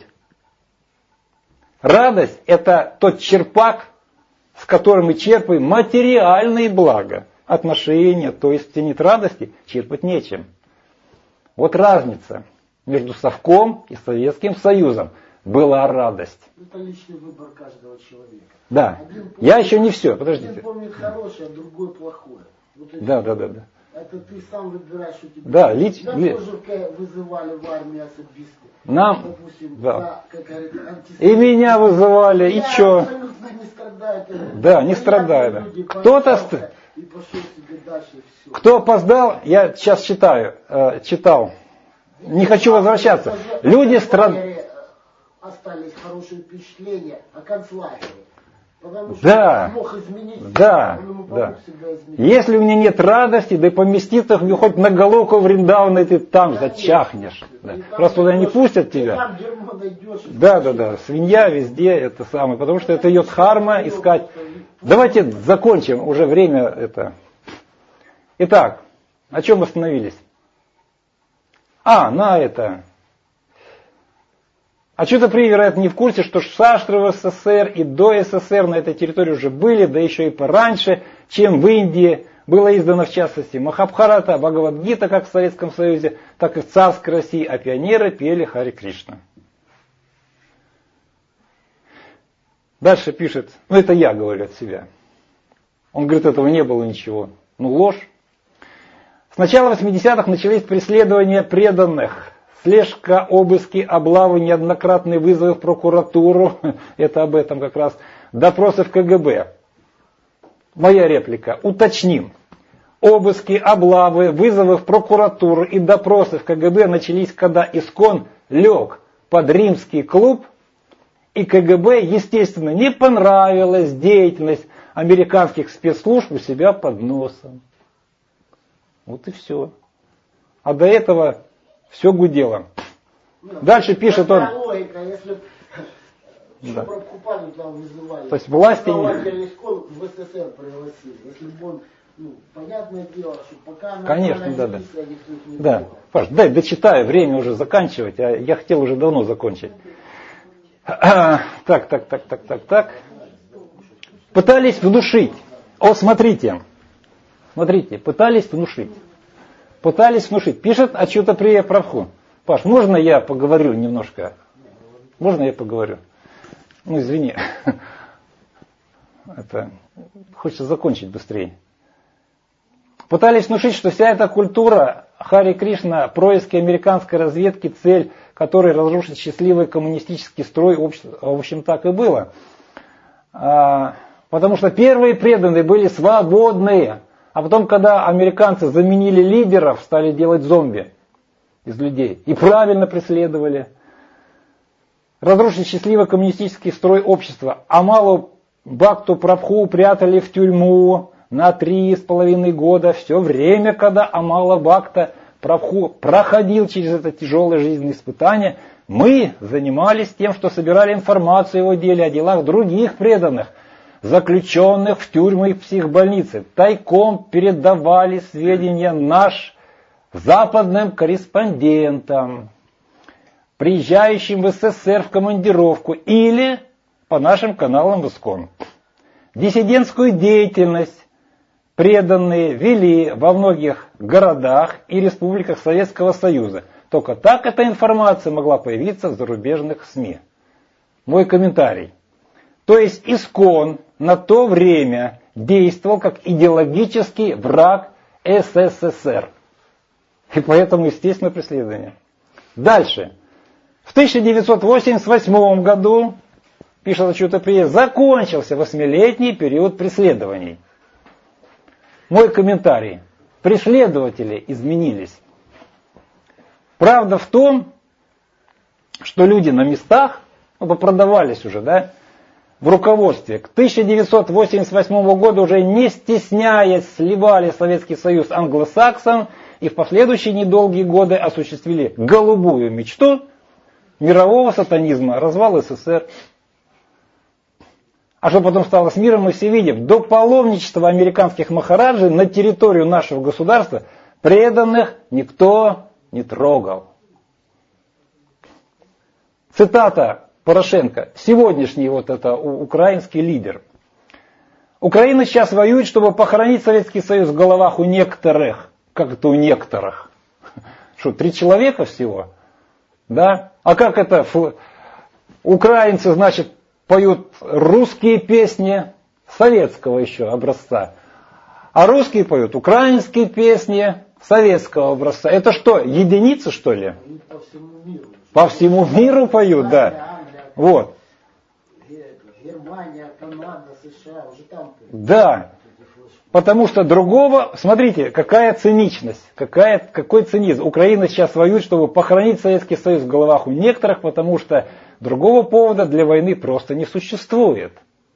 Радость – это тот черпак, с которым мы черпаем материальные блага, отношения, то есть в нет радости черпать нечем. Вот разница между совком и Советским Союзом. Была радость. Это личный выбор каждого человека. Да. Один помнит, я еще не все, подождите. Один помнит хорошее, а другой плохое. Вот да, да, да, да. Это ты сам выбираешь, что тебе. Да, лич... Тебя ли... тоже вызывали в армии особисты. Нам, допустим, да. за, как говорит, и меня вызывали, и я что? абсолютно не страдаю. Да, не страдаю. Кто-то... И пошел себе дальше, все. Кто опоздал, я сейчас читаю, э, читал. Не хочу возвращаться. Люди страдают. Остались хорошие впечатления о концлагере. Потому что да, он мог изменить, да, он ему да. Себя изменить. Если у меня нет радости, да и поместиться хоть на головку Вриндауна, ты там да зачахнешь. Да. Просто туда не пустят тебя. Там дерьмо найдешь, да, да, да. Свинья везде это самое. Потому что это ее дхарма искать. Давайте закончим. Уже время это. Итак, на чем остановились? А, на это. А что-то при, вероятно, не в курсе, что шастры в эс эс эс эр и до эс эс эс эр на этой территории уже были, да еще и пораньше, чем в Индии. Было издано, в частности, Махабхарата, Бхагавад-гита, как в Советском Союзе, так и в царской России, а пионеры пели Харе Кришна. Дальше пишет, ну это я говорю от себя. Он говорит, этого не было ничего. Ну ложь. С начала восьмидесятых начались преследования преданных. Слежка, обыски, облавы, неоднократные вызовы в прокуратуру, это об этом как раз, допросы в ка гэ бэ. Моя реплика, уточним. Обыски, облавы, вызовы в прокуратуру и допросы в ка гэ бэ начались, когда ИСККОН лег под римский клуб, и ка гэ бэ, естественно, не понравилась деятельность американских спецслужб у себя под носом. Вот и все. А до этого... Все гудело. Дальше пишет он. Логика, если Еще Да. Прабхупаду там вызывали. То есть власти не- Основатель Искон в СССР пригласили. Если бы он, ну, понятное дело, что пока она Конечно, она да, да. миссия, никто их не Да, трогал. Паш, дай дочитаю, время уже заканчивать, а я хотел уже давно закончить. А, так, так, так, так, так, так. Пытались внушить. О, смотрите, смотрите, пытались внушить. Пытались внушить. Пишет Ачутаприя Прабху. Паш, можно я поговорю немножко? Можно я поговорю? Ну, извини. Это хочется закончить быстрее. Пытались внушить, что вся эта культура Хари Кришна, происки американской разведки, цель которой разрушить счастливый коммунистический строй, в общем, так и было. А, потому что первые преданные были свободные, а потом, когда американцы заменили лидеров, стали делать зомби из людей и правильно преследовали. Разрушить счастливый коммунистический строй общества. Амалу Бхакту Прабху прятали в тюрьму на три с половиной года. Все время, когда Амала Бхакта Прабху проходил через это тяжелое жизненное испытание, мы занимались тем, что собирали информацию о его деле, о делах других преданных, заключенных в тюрьмы и психбольницы. Тайком передавали сведения наш западным корреспондентам, приезжающим в СССР в командировку или по нашим каналам в Искон. Диссидентскую деятельность преданные вели во многих городах и республиках Советского Союза. Только так эта информация могла появиться в зарубежных СМИ. Мой комментарий. То есть Искон на то время действовал как идеологический враг СССР. И поэтому, естественно, преследование. Дальше. В тысяча девятьсот восемьдесят восьмом году, пишет Ачутаприя, закончился восьмилетний период преследований. Мой комментарий. Преследователи изменились. Правда в том, что люди на местах, ну, попродавались уже, да, в руководстве, к тысяча девятьсот восемьдесят восьмому году уже не стесняясь сливали Советский Союз англосаксам и в последующие недолгие годы осуществили голубую мечту мирового сатанизма, развал СССР. А что потом стало с миром, мы все видим. До паломничества американских махараджи на территорию нашего государства преданных никто не трогал. Цитата Порошенко, сегодняшний вот это украинский лидер. Украина сейчас воюет, чтобы похоронить Советский Союз в головах у некоторых. Как это у некоторых? Что, три человека всего? Да? А как это? Украинцы, значит, поют русские песни советского еще образца. А русские поют украинские песни советского образца. Это что, единицы, что ли? Они по всему миру. По всему миру поют, да. Англия, Вот. Германия, Канада, США, уже там поют. Да. Потому что другого, смотрите, какая циничность, какая, какой цинизм. Украина сейчас воюет, чтобы похоронить Советский Союз в головах у некоторых, потому что другого повода для войны просто не существует.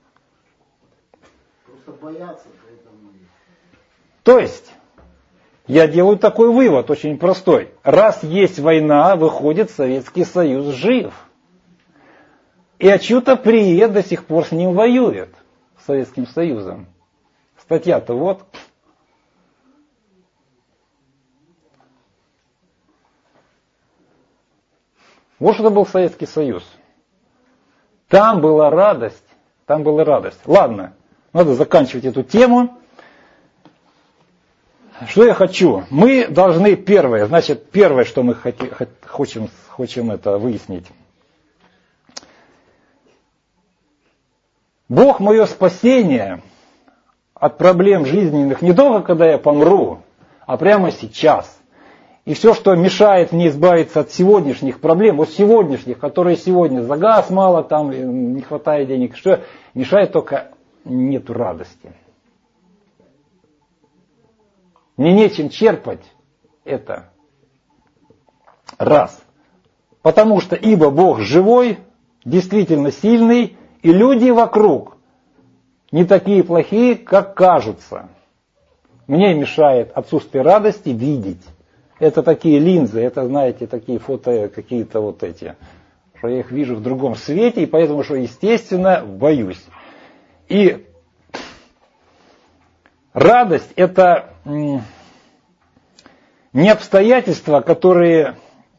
Просто боятся поэтому. То есть, я делаю такой вывод, очень простой. Раз есть война, выходит, Советский Союз жив. И Ачутаприя до сих пор с ним воюет, с Советским Союзом. Статья-то вот. Вот что был Советский Союз. Там была радость. Там была радость. Ладно, надо заканчивать эту тему. Что я хочу? Мы должны первое, значит, первое, что мы хотим, хотим, хотим это выяснить. Бог мое спасение от проблем жизненных не только когда я помру, а прямо сейчас. И все, что мешает мне избавиться от сегодняшних проблем, вот сегодняшних, которые сегодня за газ мало, там не хватает денег, что мешает только нету радости. Мне нечем черпать это. Раз. Потому что ибо Бог живой, действительно сильный, и люди вокруг не такие плохие, как кажутся. Мне мешает отсутствие радости видеть. Это такие линзы, это, знаете, такие фото, какие-то вот эти что я их вижу в другом свете, и поэтому, что естественно, боюсь. И радость – это не обстоятельства, которые,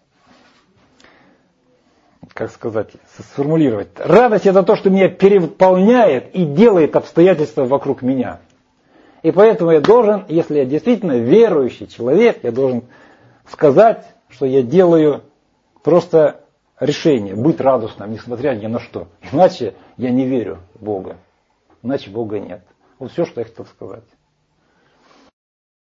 как сказать, сформулировать. Радость – это то, что меня переполняет и делает обстоятельства вокруг меня. И поэтому я должен, если я действительно верующий человек, я должен сказать, что я делаю просто решение, быть радостным, несмотря ни на что. Иначе я не верю в Бога. Иначе Бога нет. Вот все, что я хотел сказать.